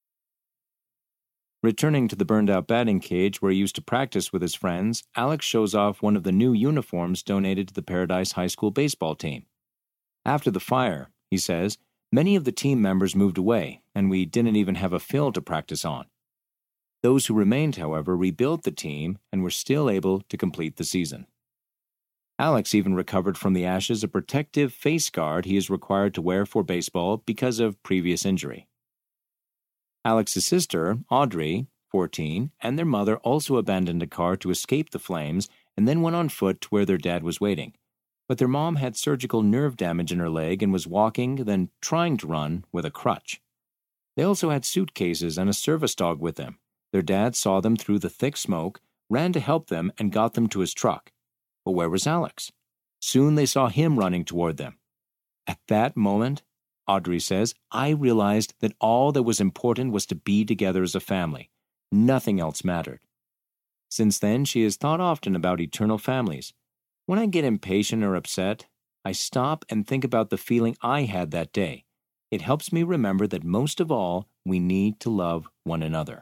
Returning to the burned-out batting cage where he used to practice with his friends, Alex shows off one of the new uniforms donated to the Paradise High School baseball team. After the fire, he says, many of the team members moved away, and we didn't even have a field to practice on. Those who remained, however, rebuilt the team and were still able to complete the season. Alex even recovered from the ashes a protective face guard he is required to wear for baseball because of previous injury. Alex's sister, Audrey, 14, and their mother also abandoned a car to escape the flames and then went on foot to where their dad was waiting. But their mom had surgical nerve damage in her leg and was walking, then trying to run, with a crutch. They also had suitcases and a service dog with them. Their dad saw them through the thick smoke, ran to help them, and got them to his truck. But where was Alex? Soon they saw him running toward them. At that moment, Audrey says, I realized that all that was important was to be together as a family. Nothing else mattered. Since then, she has thought often about eternal families. When I get impatient or upset, I stop and think about the feeling I had that day. It helps me remember that most of all, we need to love one another.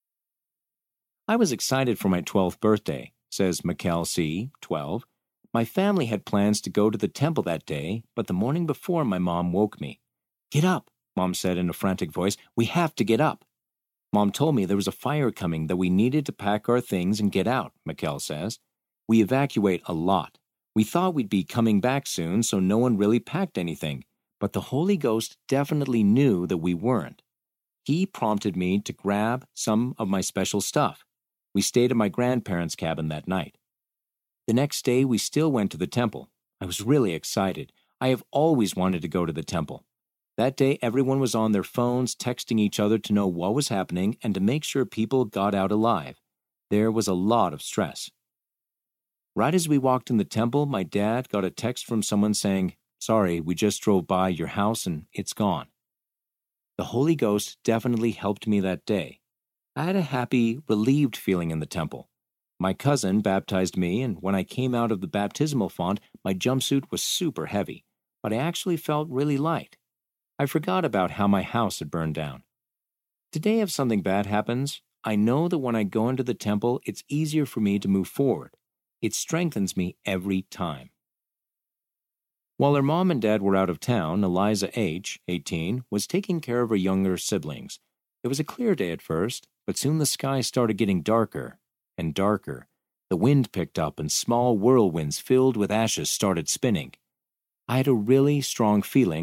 I was excited for my 12th birthday, says Mikkel C., 12. My family had plans to go to the temple that day, but the morning before my mom woke me. Get up, Mom said in a frantic voice. We have to get up. Mom told me there was a fire coming, that we needed to pack our things and get out, Mikkel says. We evacuate a lot. We thought we'd be coming back soon, so no one really packed anything. But the Holy Ghost definitely knew that we weren't. He prompted me to grab some of my special stuff. We stayed at my grandparents' cabin that night. The next day, we still went to the temple. I was really excited. I have always wanted to go to the temple. That day, everyone was on their phones, texting each other to know what was happening and to make sure people got out alive. There was a lot of stress. Right as we walked in the temple, my dad got a text from someone saying, Sorry, we just drove by your house and it's gone. The Holy Ghost definitely helped me that day. I had a happy, relieved feeling in the temple. My cousin baptized me, and when I came out of the baptismal font, my jumpsuit was super heavy, but I actually felt really light. I forgot about how my house had burned down. Today, if something bad happens, I know that when I go into the temple, it's easier for me to move forward. It strengthens me every time. While her mom and dad were out of town, Eliza H., 18, was taking care of her younger siblings. It was a clear day at first, but soon the sky started getting darker and darker. The wind picked up and small whirlwinds filled with ashes started spinning. I had a really strong feeling like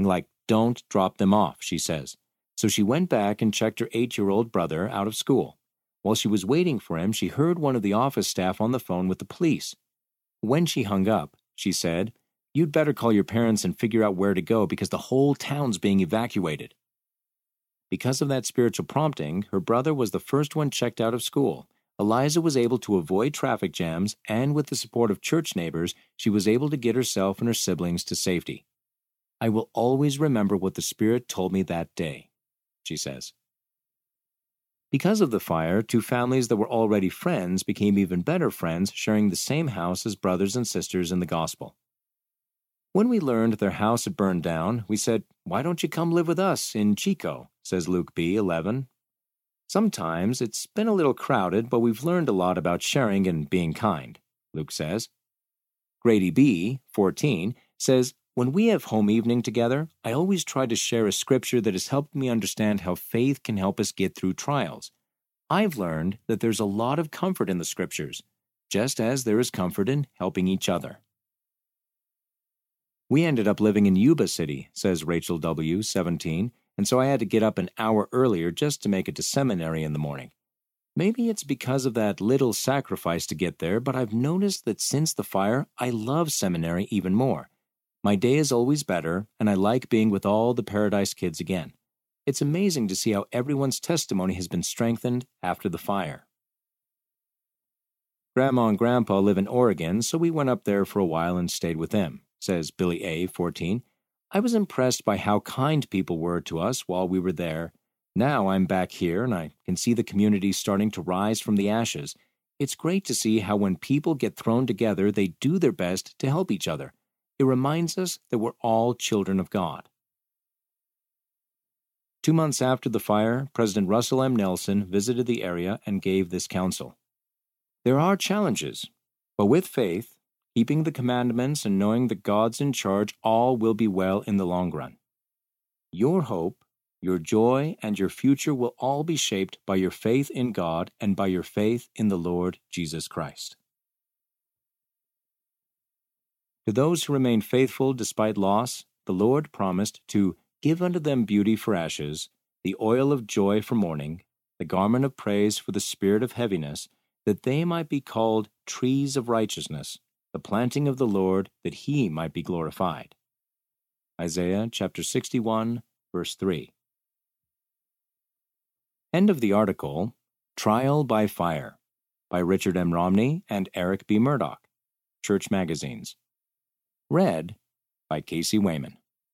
don't drop them off, she says. So she went back and checked her 8-year-old brother out of school. While she was waiting for him, she heard one of the office staff on the phone with the police. When she hung up, she said, "You'd better call your parents and figure out where to go because the whole town's being evacuated." Because of that spiritual prompting, her brother was the first one checked out of school. Eliza was able to avoid traffic jams, and with the support of church neighbors, she was able to get herself and her siblings to safety. "I will always remember what the Spirit told me that day," she says. Because of the fire, 2 families that were already friends became even better friends, sharing the same house as brothers and sisters in the gospel. When we learned their house had burned down, we said, "Why don't you come live with us in Chico?" says Luke B. 11. "Sometimes it's been a little crowded, but we've learned a lot about sharing and being kind," Luke says. Grady B. 14 says, "When we have home evening together, I always try to share a scripture that has helped me understand how faith can help us get through trials. I've learned that there's a lot of comfort in the scriptures, just as there is comfort in helping each other." "We ended up living in Yuba City," says Rachel W. 17, "and so I had to get up an hour earlier just to make it to seminary in the morning. Maybe it's because of that little sacrifice to get there, but I've noticed that since the fire, I love seminary even more. My day is always better, and I like being with all the Paradise kids again. It's amazing to see how everyone's testimony has been strengthened after the fire." Grandma and Grandpa live in Oregon, so we went up there for a while and stayed with them, says Billy A. 14. "I was impressed by how kind people were to us while we were there. Now I'm back here, and I can see the community starting to rise from the ashes. It's great to see how when people get thrown together, they do their best to help each other. It reminds us that we're all children of God." 2 months after the fire, President Russell M. Nelson visited the area and gave this counsel. "There are challenges, but with faith, keeping the commandments and knowing that God's in charge, all will be well in the long run. Your hope, your joy, and your future will all be shaped by your faith in God and by your faith in the Lord Jesus Christ." To those who remain faithful despite loss, the Lord promised to give unto them beauty for ashes, the oil of joy for mourning, the garment of praise for the spirit of heaviness, that they might be called trees of righteousness, the planting of the Lord, that he might be glorified. Isaiah chapter 61, verse 3. End of the article, Trial by Fire, by Richard M. Romney and Eric B. Murdoch, Church Magazines. Read by Casey Wayman.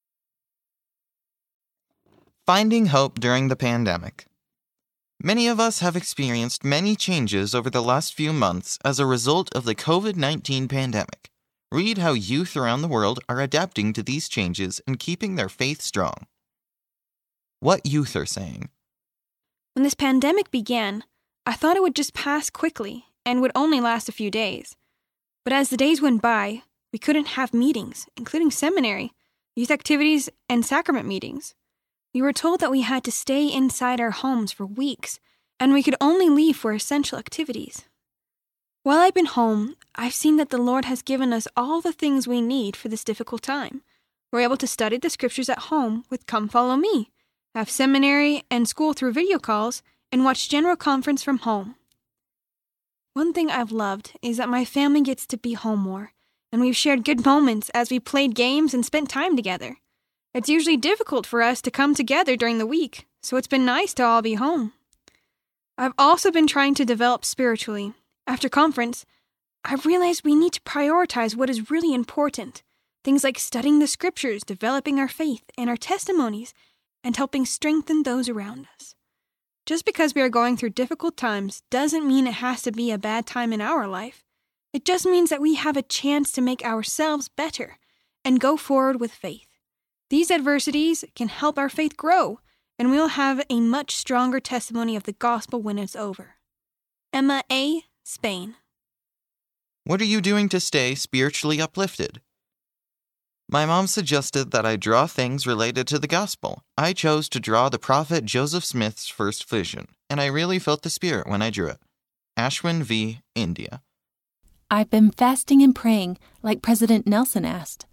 Finding hope during the pandemic. Many of us have experienced many changes over the last few months as a result of the COVID-19 pandemic. Read how youth around the world are adapting to these changes and keeping their faith strong. What youth are saying. When this pandemic began, I thought it would just pass quickly and would only last a few days. But as the days went by, we couldn't have meetings, including seminary, youth activities, and sacrament meetings. We were told that we had to stay inside our homes for weeks, and we could only leave for essential activities. While I've been home, I've seen that the Lord has given us all the things we need for this difficult time. We're able to study the scriptures at home with Come Follow Me, have seminary and school through video calls, and watch General Conference from home. One thing I've loved is that my family gets to be home more, and we've shared good moments as we played games and spent time together. It's usually difficult for us to come together during the week, so it's been nice to all be home. I've also been trying to develop spiritually. After conference, I've realized we need to prioritize what is really important. Things like studying the scriptures, developing our faith and our testimonies, and helping strengthen those around us. Just because we are going through difficult times doesn't mean it has to be a bad time in our life. It just means that we have a chance to make ourselves better and go forward with faith. These adversities can help our faith grow, and we'll have a much stronger testimony of the gospel when it's over. Emma A., Spain. What are you doing to stay spiritually uplifted? My mom suggested that I draw things related to the gospel. I chose to draw the prophet Joseph Smith's first vision, and I really felt the Spirit when I drew it. Ashwin V., India. I've been fasting and praying like President Nelson asked,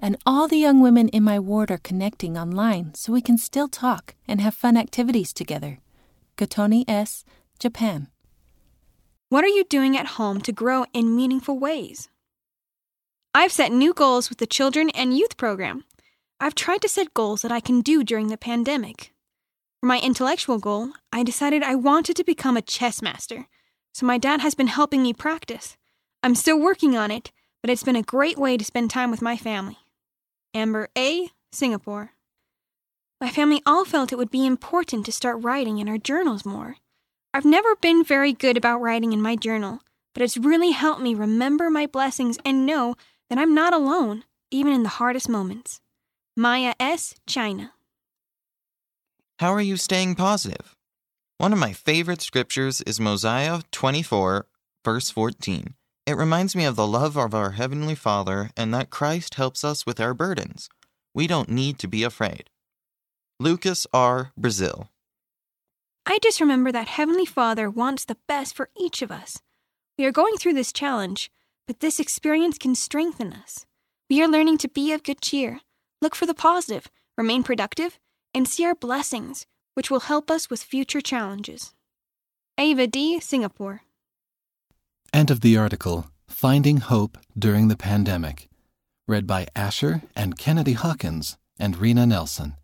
and all the young women in my ward are connecting online so we can still talk and have fun activities together. Gotoni S., Japan. What are you doing at home to grow in meaningful ways? I've set new goals with the Children and Youth Program. I've tried to set goals that I can do during the pandemic. For my intellectual goal, I decided I wanted to become a chess master, so my dad has been helping me practice. I'm still working on it, but it's been a great way to spend time with my family. Amber A., Singapore. My family all felt it would be important to start writing in our journals more. I've never been very good about writing in my journal, but it's really helped me remember my blessings and know that I'm not alone, even in the hardest moments. Maya S., China. How are you staying positive? One of my favorite scriptures is Mosiah 24, verse 14. It reminds me of the love of our Heavenly Father and that Christ helps us with our burdens. We don't need to be afraid. Lucas R., Brazil. I just remember that Heavenly Father wants the best for each of us. We are going through this challenge, but this experience can strengthen us. We are learning to be of good cheer, look for the positive, remain productive, and see our blessings, which will help us with future challenges. Ava D., Singapore. End of the article, Finding Hope During the Pandemic, read by Asher and Kennedy Hawkins and Rena Nelson.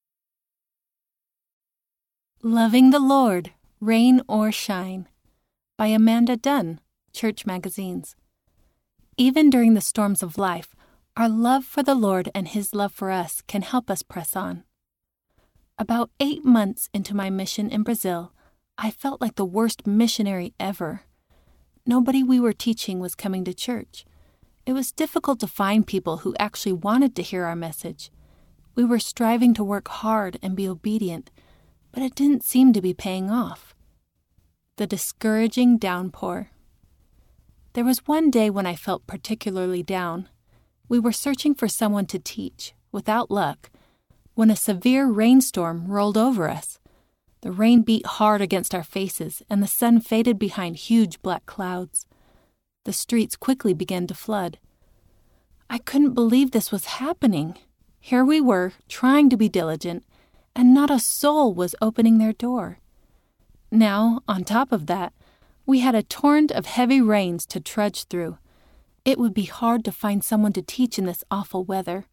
Loving the Lord, Rain or Shine, by Amanda Dunn, Church Magazines. Even during the storms of life, our love for the Lord and His love for us can help us press on. About 8 months into my mission in Brazil, I felt like the worst missionary ever. Nobody we were teaching was coming to church. It was difficult to find people who actually wanted to hear our message. We were striving to work hard and be obedient, but it didn't seem to be paying off. The discouraging downpour. There was one day when I felt particularly down. We were searching for someone to teach, without luck, when a severe rainstorm rolled over us. The rain beat hard against our faces, and the sun faded behind huge black clouds. The streets quickly began to flood. I couldn't believe this was happening. Here we were, trying to be diligent, and not a soul was opening their door. Now, on top of that, we had a torrent of heavy rains to trudge through. It would be hard to find someone to teach in this awful weather.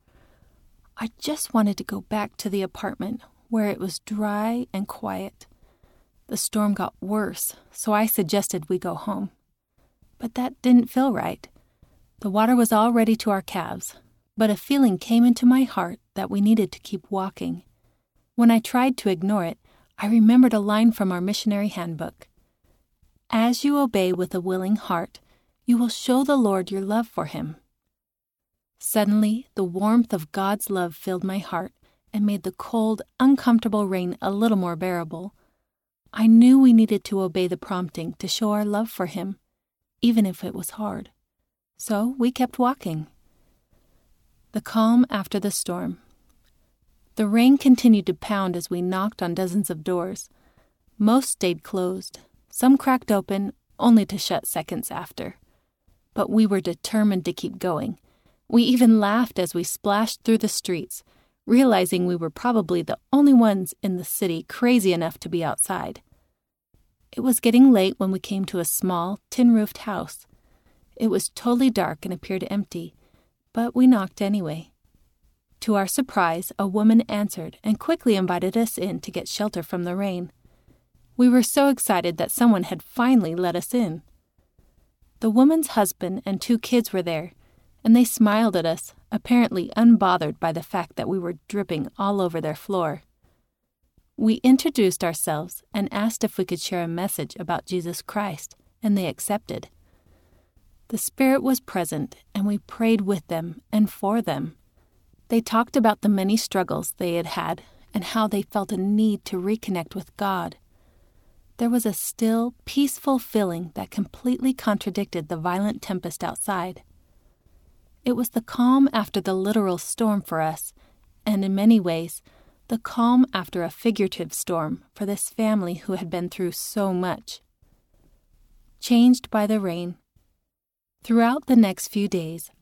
I just wanted to go back to the apartment, where it was dry and quiet. The storm got worse, so I suggested we go home. But that didn't feel right. The water was already to our calves, but a feeling came into my heart that we needed to keep walking. When I tried to ignore it, I remembered a line from our missionary handbook. As you obey with a willing heart, you will show the Lord your love for Him. Suddenly, the warmth of God's love filled my heart and made the cold, uncomfortable rain a little more bearable. I knew we needed to obey the prompting to show our love for Him, even if it was hard. So we kept walking. The calm after the storm. The rain continued to pound as we knocked on dozens of doors. Most stayed closed. Some cracked open, only to shut seconds after. But we were determined to keep going. We even laughed as we splashed through the streets, realizing we were probably the only ones in the city crazy enough to be outside. It was getting late when we came to a small, tin-roofed house. It was totally dark and appeared empty, but we knocked anyway. To our surprise, a woman answered and quickly invited us in to get shelter from the rain. We were so excited that someone had finally let us in. The woman's husband and 2 kids were there, and they smiled at us, apparently unbothered by the fact that we were dripping all over their floor. We introduced ourselves and asked if we could share a message about Jesus Christ, and they accepted. The Spirit was present, and we prayed with them and for them. They talked about the many struggles they had had and how they felt a need to reconnect with God. There was a still, peaceful feeling that completely contradicted the violent tempest outside. It was the calm after the literal storm for us, and in many ways, the calm after a figurative storm for this family who had been through so much. Changed by the rain. Throughout the next few days,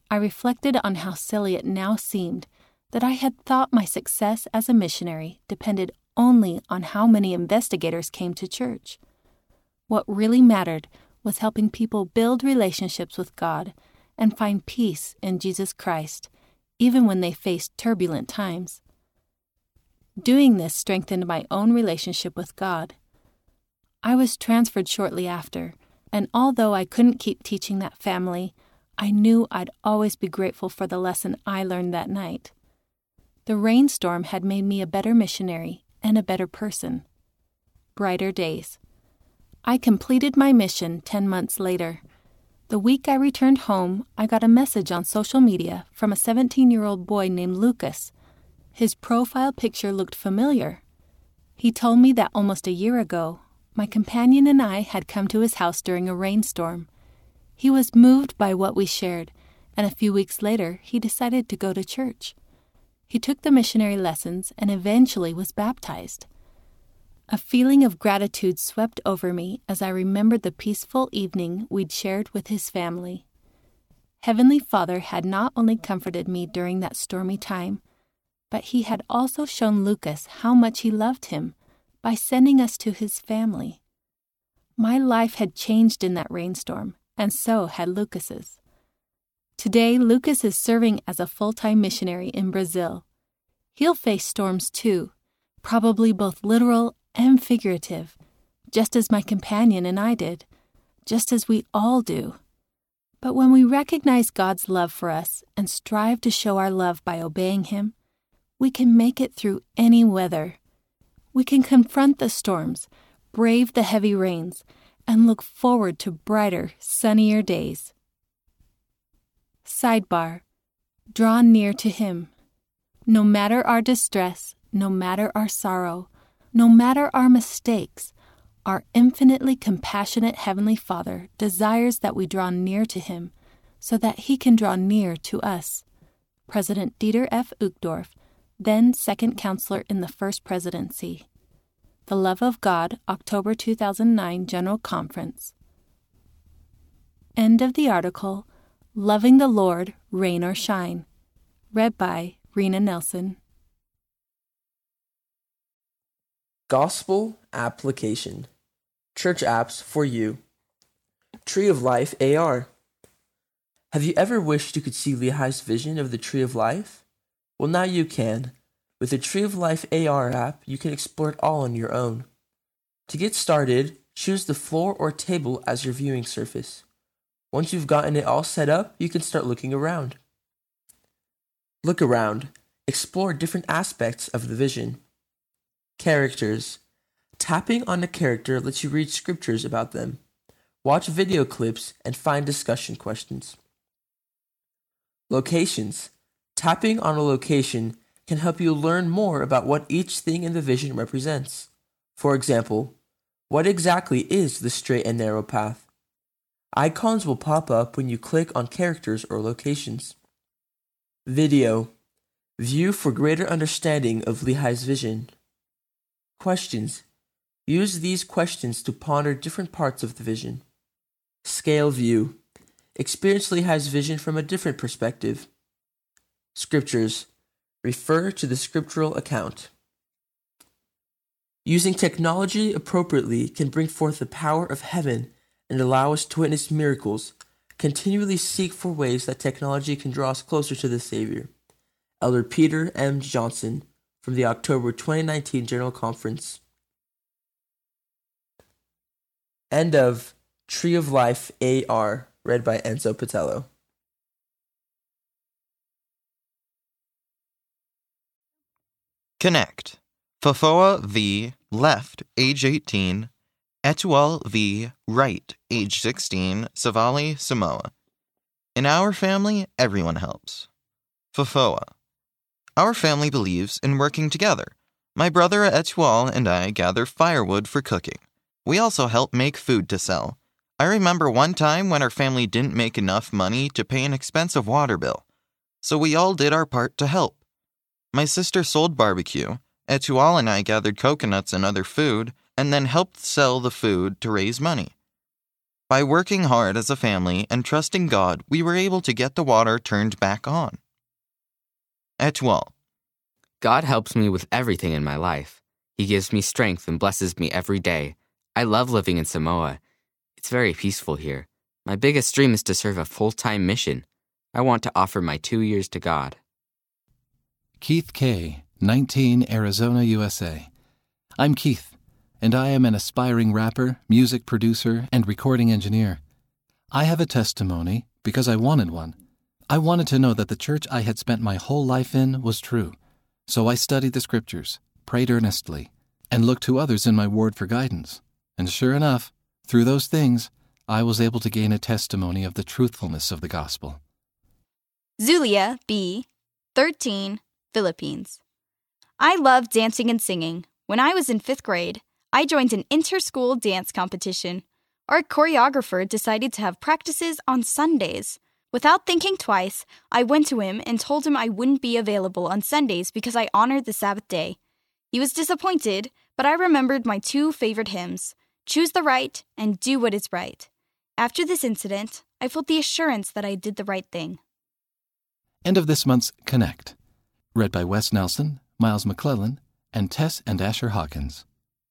I reflected on how silly it now seemed that I had thought my success as a missionary depended only on how many investigators came to church. What really mattered was helping people build relationships with God and find peace in Jesus Christ, even when they faced turbulent times. Doing this strengthened my own relationship with God. I was transferred shortly after, and although I couldn't keep teaching that family, I knew I'd always be grateful for the lesson I learned that night. The rainstorm had made me a better missionary and a better person. Brighter days. I completed my mission 10 months later. The week I returned home, I got a message on social media from a 17-year-old boy named Lucas. His profile picture looked familiar. He told me that almost a year ago, my companion and I had come to his house during a rainstorm. He was moved by what we shared, and a few weeks later, he decided to go to church. He took the missionary lessons and eventually was baptized. A feeling of gratitude swept over me as I remembered the peaceful evening we'd shared with his family. Heavenly Father had not only comforted me during that stormy time, but he had also shown Lucas how much he loved him by sending us to his family. My life had changed in that rainstorm, and so had Lucas's. Today, Lucas is serving as a full-time missionary in Brazil. He'll face storms too, probably both literal and figurative, just as my companion and I did, just as we all do. But when we recognize God's love for us and strive to show our love by obeying Him, we can make it through any weather. We can confront the storms, brave the heavy rains, and look forward to brighter, sunnier days. Sidebar: draw near to Him. No matter our distress, no matter our sorrow, no matter our mistakes, our infinitely compassionate Heavenly Father desires that we draw near to Him so that He can draw near to us. President Dieter F. Uchtdorf, then Second Counselor in the First Presidency. The Love of God, October 2009 General Conference. End of the article, Loving the Lord, Rain or Shine. Read by Rena Nelson. Gospel Application. Church Apps for You. Tree of Life AR. Have you ever wished you could see Lehi's vision of the Tree of Life? Well, now you can. With the Tree of Life AR app, you can explore it all on your own. To get started, choose the floor or table as your viewing surface. Once you've gotten it all set up, you can start looking around. Look around. Explore different aspects of the vision. Characters. Tapping on a character lets you read scriptures about them. Watch video clips and find discussion questions. Locations. Tapping on a location can help you learn more about what each thing in the vision represents. For example, what exactly is the straight and narrow path? Icons will pop up when you click on characters or locations. Video. View for greater understanding of Lehi's vision. Questions. Use these questions to ponder different parts of the vision. Scale view. Experience Lehi's vision from a different perspective. Scriptures. Refer to the scriptural account. Using technology appropriately can bring forth the power of heaven and allow us to witness miracles. Continually seek for ways that technology can draw us closer to the Savior. Elder Peter M. Johnson from the October 2019 General Conference. End of Tree of Life AR, read by Enzo Patello. Connect. Fofoa v. Left, age 18. Etual v. Right, age 16, Savali, Samoa. In our family, everyone helps. Fofoa. Our family believes in working together. My brother Etual and I gather firewood for cooking. We also help make food to sell. I remember one time when our family didn't make enough money to pay an expensive water bill, so we all did our part to help. My sister sold barbecue. Etual and I gathered coconuts and other food, and then helped sell the food to raise money. By working hard as a family and trusting God, we were able to get the water turned back on. Étoile. God helps me with everything in my life. He gives me strength and blesses me every day. I love living in Samoa. It's very peaceful here. My biggest dream is to serve a full-time mission. I want to offer my 2 years to God. Keith K., 19, Arizona, USA. I'm Keith, and I am an aspiring rapper, music producer, and recording engineer. I have a testimony because I wanted one. I wanted to know that the church I had spent my whole life in was true. So I studied the scriptures, prayed earnestly, and looked to others in my ward for guidance. And sure enough, through those things, I was able to gain a testimony of the truthfulness of the gospel. Zulia B., 13, Philippines. I love dancing and singing. When I was in 5th grade, I joined an inter-school dance competition. Our choreographer decided to have practices on Sundays. Without thinking twice, I went to him and told him I wouldn't be available on Sundays because I honored the Sabbath day. He was disappointed, but I remembered my 2 favorite hymns, Choose the Right and Do What Is Right. After this incident, I felt the assurance that I did the right thing. End of this month's Connect. Read by Wes Nelson, Miles McClellan, and Tess and Asher Hawkins.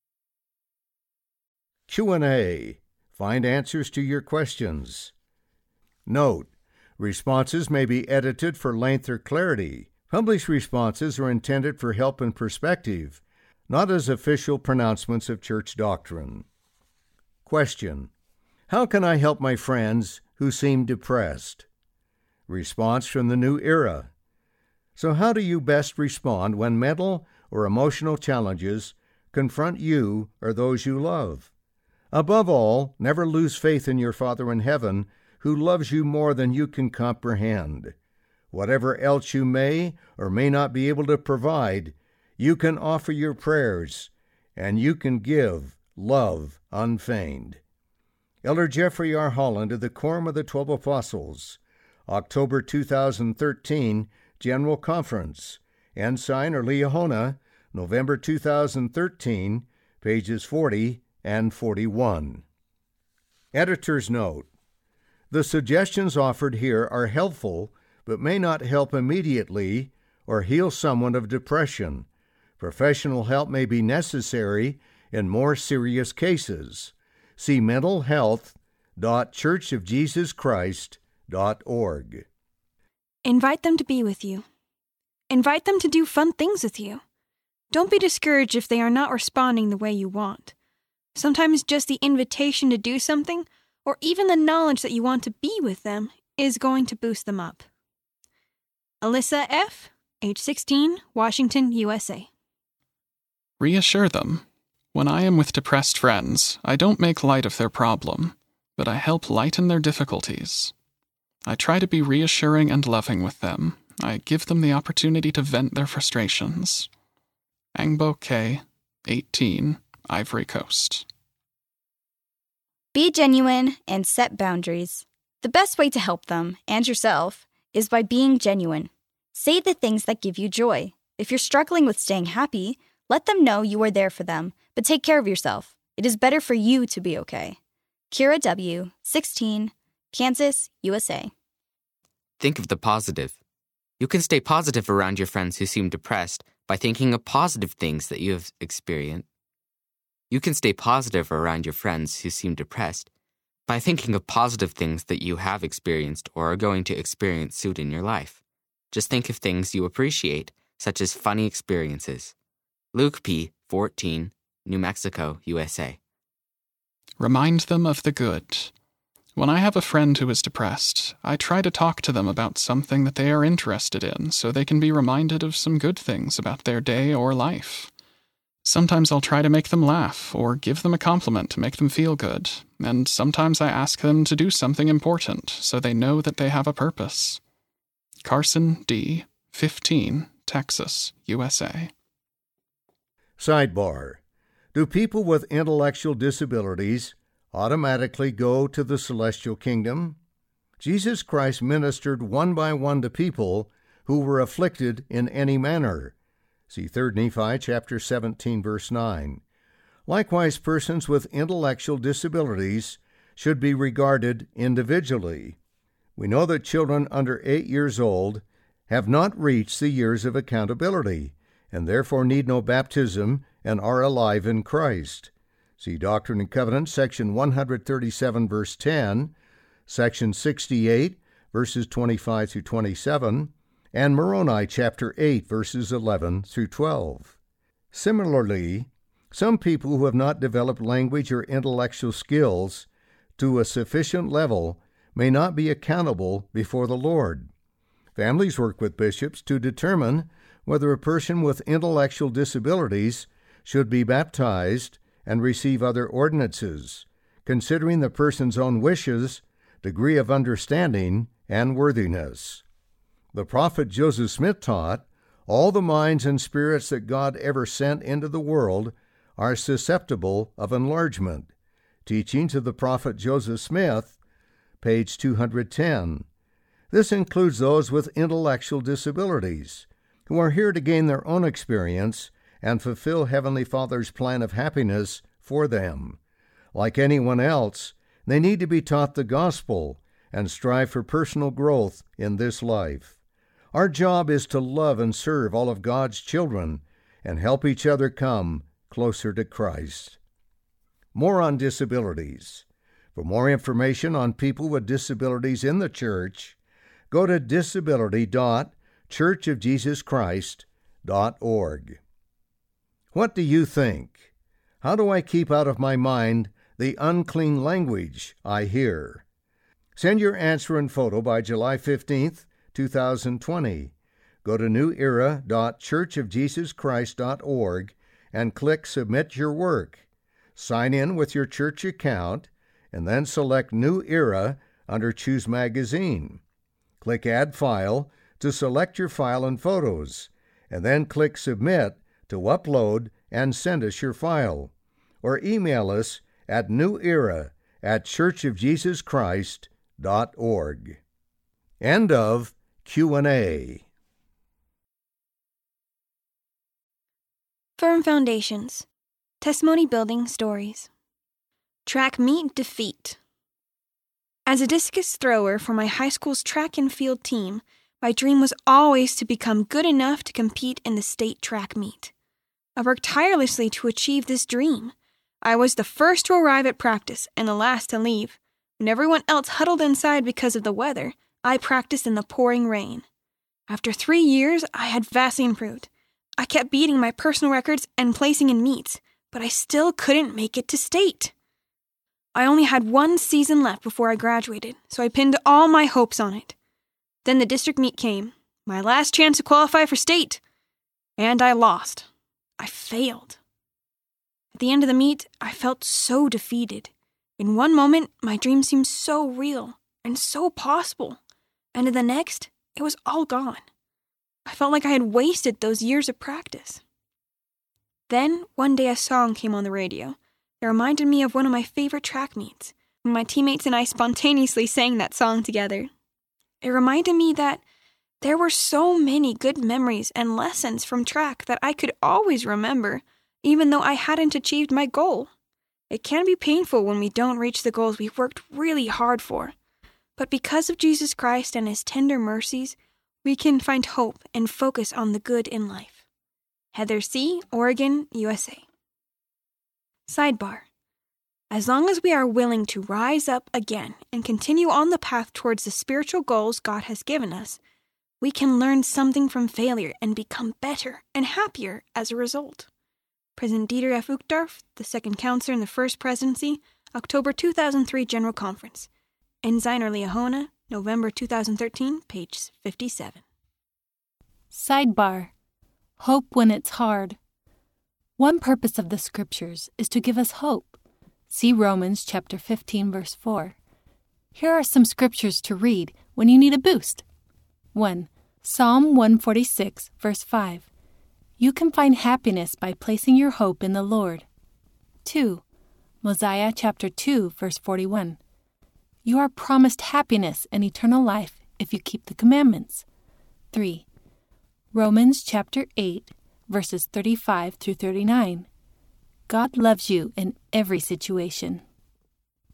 Q&A. Find answers to your questions. Note: responses may be edited for length or clarity. Published responses are intended for help and perspective, not as official pronouncements of church doctrine. Question: how can I help my friends who seem depressed? Response from the New Era. So how do you best respond when mental or emotional challenges confront you or those you love? Above all, never lose faith in your Father in heaven, who loves you more than you can comprehend. Whatever else you may or may not be able to provide, you can offer your prayers, and you can give love unfeigned. Elder Jeffrey R. Holland of the Quorum of the 12 Apostles, October 2013, General Conference, Ensign or Liahona, November 2013, pages 40 and 41. Editor's note: the suggestions offered here are helpful, but may not help immediately or heal someone of depression. Professional help may be necessary in more serious cases. See mentalhealth.churchofjesuschrist.org. Invite them to be with you. Invite them to do fun things with you. Don't be discouraged if they are not responding the way you want. Sometimes just the invitation to do something, or even the knowledge that you want to be with them, is going to boost them up. Alyssa F., age 16, Washington, USA. Reassure them. When I am with depressed friends, I don't make light of their problem, but I help lighten their difficulties. I try to be reassuring and loving with them. I give them the opportunity to vent their frustrations. Angbo K., 18, Ivory Coast. Be genuine and set boundaries. The best way to help them, and yourself, is by being genuine. Say the things that give you joy. If you're struggling with staying happy, let them know you are there for them, but take care of yourself. It is better for you to be okay. Kira W., 16, Kansas, USA. Think of the positive. You can stay positive around your friends who seem depressed by thinking of positive things that you have experienced. You can stay positive around your friends who seem depressed by thinking of positive things that you have experienced or are going to experience soon in your life. Just think of things you appreciate, such as funny experiences. Luke P., 14, New Mexico, USA. Remind them of the good. When I have a friend who is depressed, I try to talk to them about something that they are interested in so they can be reminded of some good things about their day or life. Sometimes I'll try to make them laugh or give them a compliment to make them feel good, and sometimes I ask them to do something important so they know that they have a purpose. Carson D., 15, Texas, USA. Sidebar: do people with intellectual disabilities automatically go to the celestial kingdom? Jesus Christ ministered one by one to people who were afflicted in any manner. See 3 Nephi chapter 17, verse 9. Likewise, persons with intellectual disabilities should be regarded individually. We know that children under 8 years old have not reached the years of accountability, and therefore need no baptism and are alive in Christ. See Doctrine and Covenants, section 137, verse 10, section 68, verses 25 through 27, and Moroni, chapter 8, verses 11 through 12. Similarly, some people who have not developed language or intellectual skills to a sufficient level may not be accountable before the Lord. Families work with bishops to determine whether a person with intellectual disabilities should be baptized and receive other ordinances, considering the person's own wishes, degree of understanding, and worthiness. The prophet Joseph Smith taught, all the minds and spirits that God ever sent into the world are susceptible of enlargement. Teaching to the prophet Joseph Smith, page 210. This includes those with intellectual disabilities, who are here to gain their own experience and fulfill Heavenly Father's plan of happiness for them. Like anyone else, they need to be taught the gospel and strive for personal growth in this life. Our job is to love and serve all of God's children and help each other come closer to Christ. More on disabilities. For more information on people with disabilities in the church, go to disability.churchofjesuschrist.org. What do you think? How do I keep out of my mind the unclean language I hear? Send your answer and photo by July 15th, 2020. Go to newera.churchofjesuschrist.org and click Submit Your Work. Sign in with your church account and then select New Era under Choose Magazine. Click Add File to select your file and photos, and then click Submit to upload and send us your file. Or email us at newera@churchofjesuschrist.org. End of Q&A. Firm Foundations. Testimony Building Stories. Track meet defeat. As a discus thrower for my high school's track and field team, my dream was always to become good enough to compete in the state track meet. I worked tirelessly to achieve this dream. I was the first to arrive at practice and the last to leave. When everyone else huddled inside because of the weather, I practiced in the pouring rain. After 3 years, I had vastly improved. I kept beating my personal records and placing in meets, but I still couldn't make it to state. I only had 1 season left before I graduated, so I pinned all my hopes on it. Then the district meet came, my last chance to qualify for state, and I lost. I failed. At the end of the meet, I felt so defeated. In one moment, my dream seemed so real and so possible, and in the next, it was all gone. I felt like I had wasted those years of practice. Then, one day a song came on the radio. It reminded me of one of my favorite track meets, when my teammates and I spontaneously sang that song together. It reminded me that there were so many good memories and lessons from track that I could always remember, even though I hadn't achieved my goal. It can be painful when we don't reach the goals we worked really hard for. But because of Jesus Christ and His tender mercies, we can find hope and focus on the good in life. Heather C., Oregon, USA. Sidebar. As long as we are willing to rise up again and continue on the path towards the spiritual goals God has given us, we can learn something from failure and become better and happier as a result. President Dieter F. Uchtdorf, the second counselor in the First Presidency, October 2003 General Conference. Ensigner Liahona, November 2013, page 57. Sidebar. Hope when it's hard. One purpose of the Scriptures is to give us hope. See Romans chapter 15, verse 4. Here are some scriptures to read when you need a boost. 1. Psalm 146, verse 5. You can find happiness by placing your hope in the Lord. 2. Mosiah chapter 2, verse 41. You are promised happiness and eternal life if you keep the commandments. 3. Romans chapter 8, verses 35 through 39. God loves you in every situation.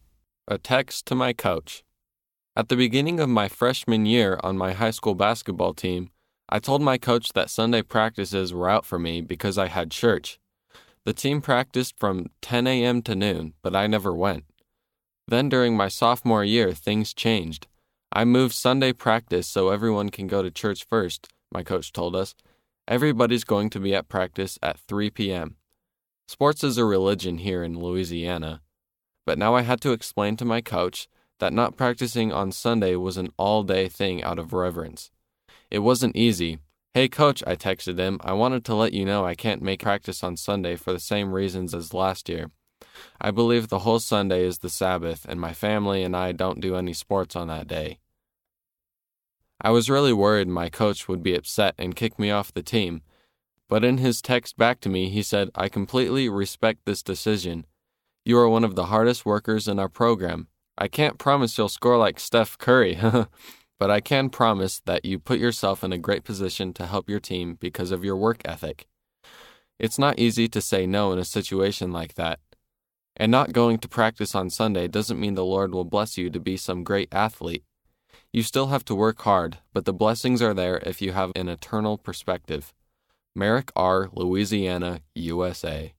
A text to my coach. At the beginning of my freshman year on my high school basketball team, I told my coach that Sunday practices were out for me because I had church. The team practiced from 10 a.m. to noon, but I never went. Then during my sophomore year, things changed. I moved Sunday practice so everyone can go to church first, my coach told us. Everybody's going to be at practice at 3 p.m. Sports is a religion here in Louisiana. But now I had to explain to my coach that not practicing on Sunday was an all-day thing out of reverence. It wasn't easy. "Hey coach," I texted him, "I wanted to let you know I can't make practice on Sunday for the same reasons as last year. I believe the whole Sunday is the Sabbath, and my family and I don't do any sports on that day." I was really worried my coach would be upset and kick me off the team, but in his text back to me, he said, "I completely respect this decision. You are one of the hardest workers in our program. I can't promise you'll score like Steph Curry, but I can promise that you put yourself in a great position to help your team because of your work ethic. It's not easy to say no in a situation like that. And not going to practice on Sunday doesn't mean the Lord will bless you to be some great athlete. You still have to work hard, but the blessings are there if you have an eternal perspective." Merrick R., Louisiana, USA.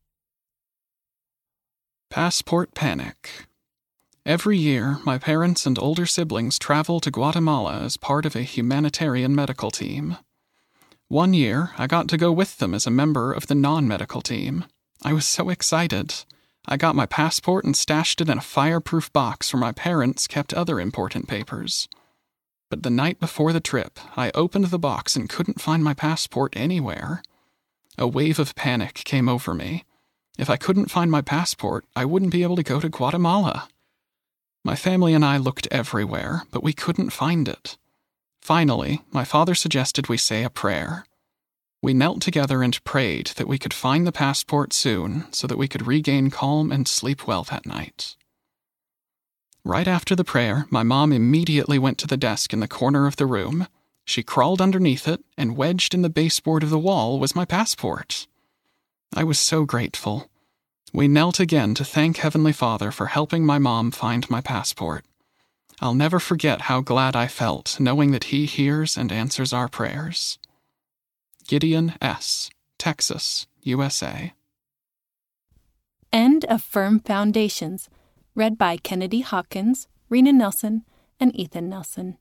Passport panic. Every year, my parents and older siblings travel to Guatemala as part of a humanitarian medical team. One year, I got to go with them as a member of the non-medical team. I was so excited. I got my passport and stashed it in a fireproof box where my parents kept other important papers. But the night before the trip, I opened the box and couldn't find my passport anywhere. A wave of panic came over me. If I couldn't find my passport, I wouldn't be able to go to Guatemala. My family and I looked everywhere, but we couldn't find it. Finally, my father suggested we say a prayer. We knelt together and prayed that we could find the passport soon so that we could regain calm and sleep well that night. Right after the prayer, my mom immediately went to the desk in the corner of the room. She crawled underneath it, and wedged in the baseboard of the wall was my passport. I was so grateful. We knelt again to thank Heavenly Father for helping my mom find my passport. I'll never forget how glad I felt knowing that He hears and answers our prayers. Gideon S., Texas, USA. End of Firm Foundations, read by Kennedy Hawkins, Rena Nelson, and Ethan Nelson.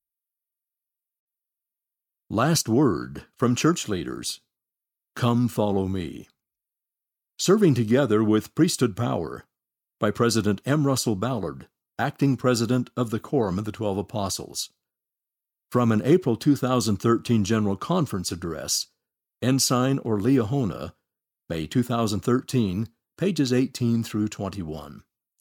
Last word from church leaders. Come follow me. Serving Together with Priesthood Power by President M. Russell Ballard, Acting President of the Quorum of the 12 Apostles. From an April 2013 General Conference address, Ensign or Liahona, May 2013, pages 18 through 21.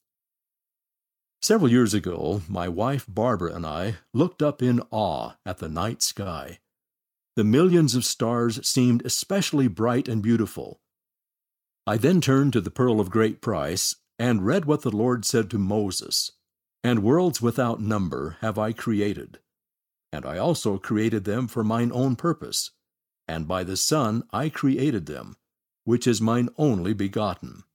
Several years ago, my wife Barbara and I looked up in awe at the night sky. The millions of stars seemed especially bright and beautiful. I then turned to the Pearl of Great Price and read what the Lord said to Moses, "And worlds without number have I created. And I also created them for mine own purpose, and by the Son I created them, which is mine only begotten."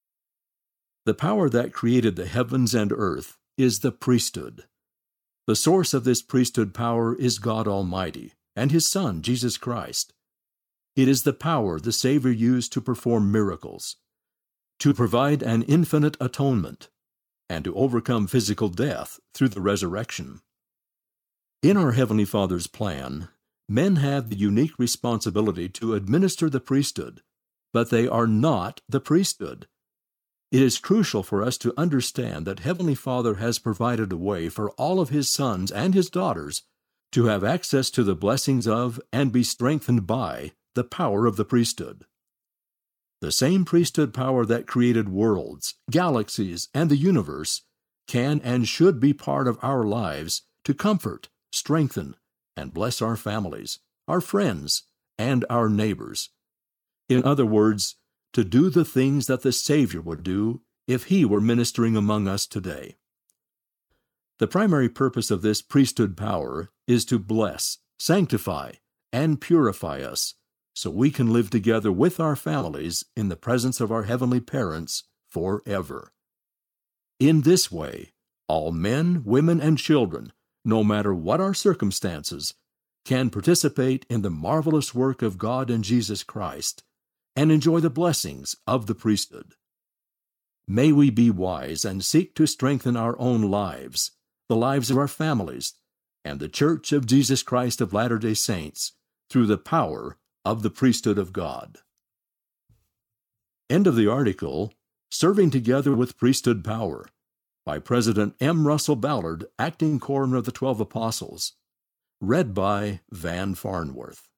The power that created the heavens and earth is the priesthood. The source of this priesthood power is God Almighty and His Son, Jesus Christ. It is the power the Savior used to perform miracles, to provide an infinite atonement, and to overcome physical death through the resurrection. In our Heavenly Father's plan, men have the unique responsibility to administer the priesthood, but they are not the priesthood. It is crucial for us to understand that Heavenly Father has provided a way for all of His sons and His daughters to have access to the blessings of and be strengthened by the power of the priesthood. The same priesthood power that created worlds, galaxies, and the universe can and should be part of our lives to comfort, strengthen, and bless our families, our friends, and our neighbors. In other words, to do the things that the Savior would do if He were ministering among us today. The primary purpose of this priesthood power is to bless, sanctify, and purify us so we can live together with our families in the presence of our heavenly parents forever. In this way, all men, women, and children, no matter what our circumstances, can participate in the marvelous work of God in Jesus Christ and enjoy the blessings of the priesthood. May we be wise and seek to strengthen our own lives, the lives of our families, and the Church of Jesus Christ of Latter-day Saints through the power of the priesthood of God. End of the article, Serving Together with Priesthood Power, by President M. Russell Ballard, Acting Quorum of the 12 Apostles. Read by Van Farnworth.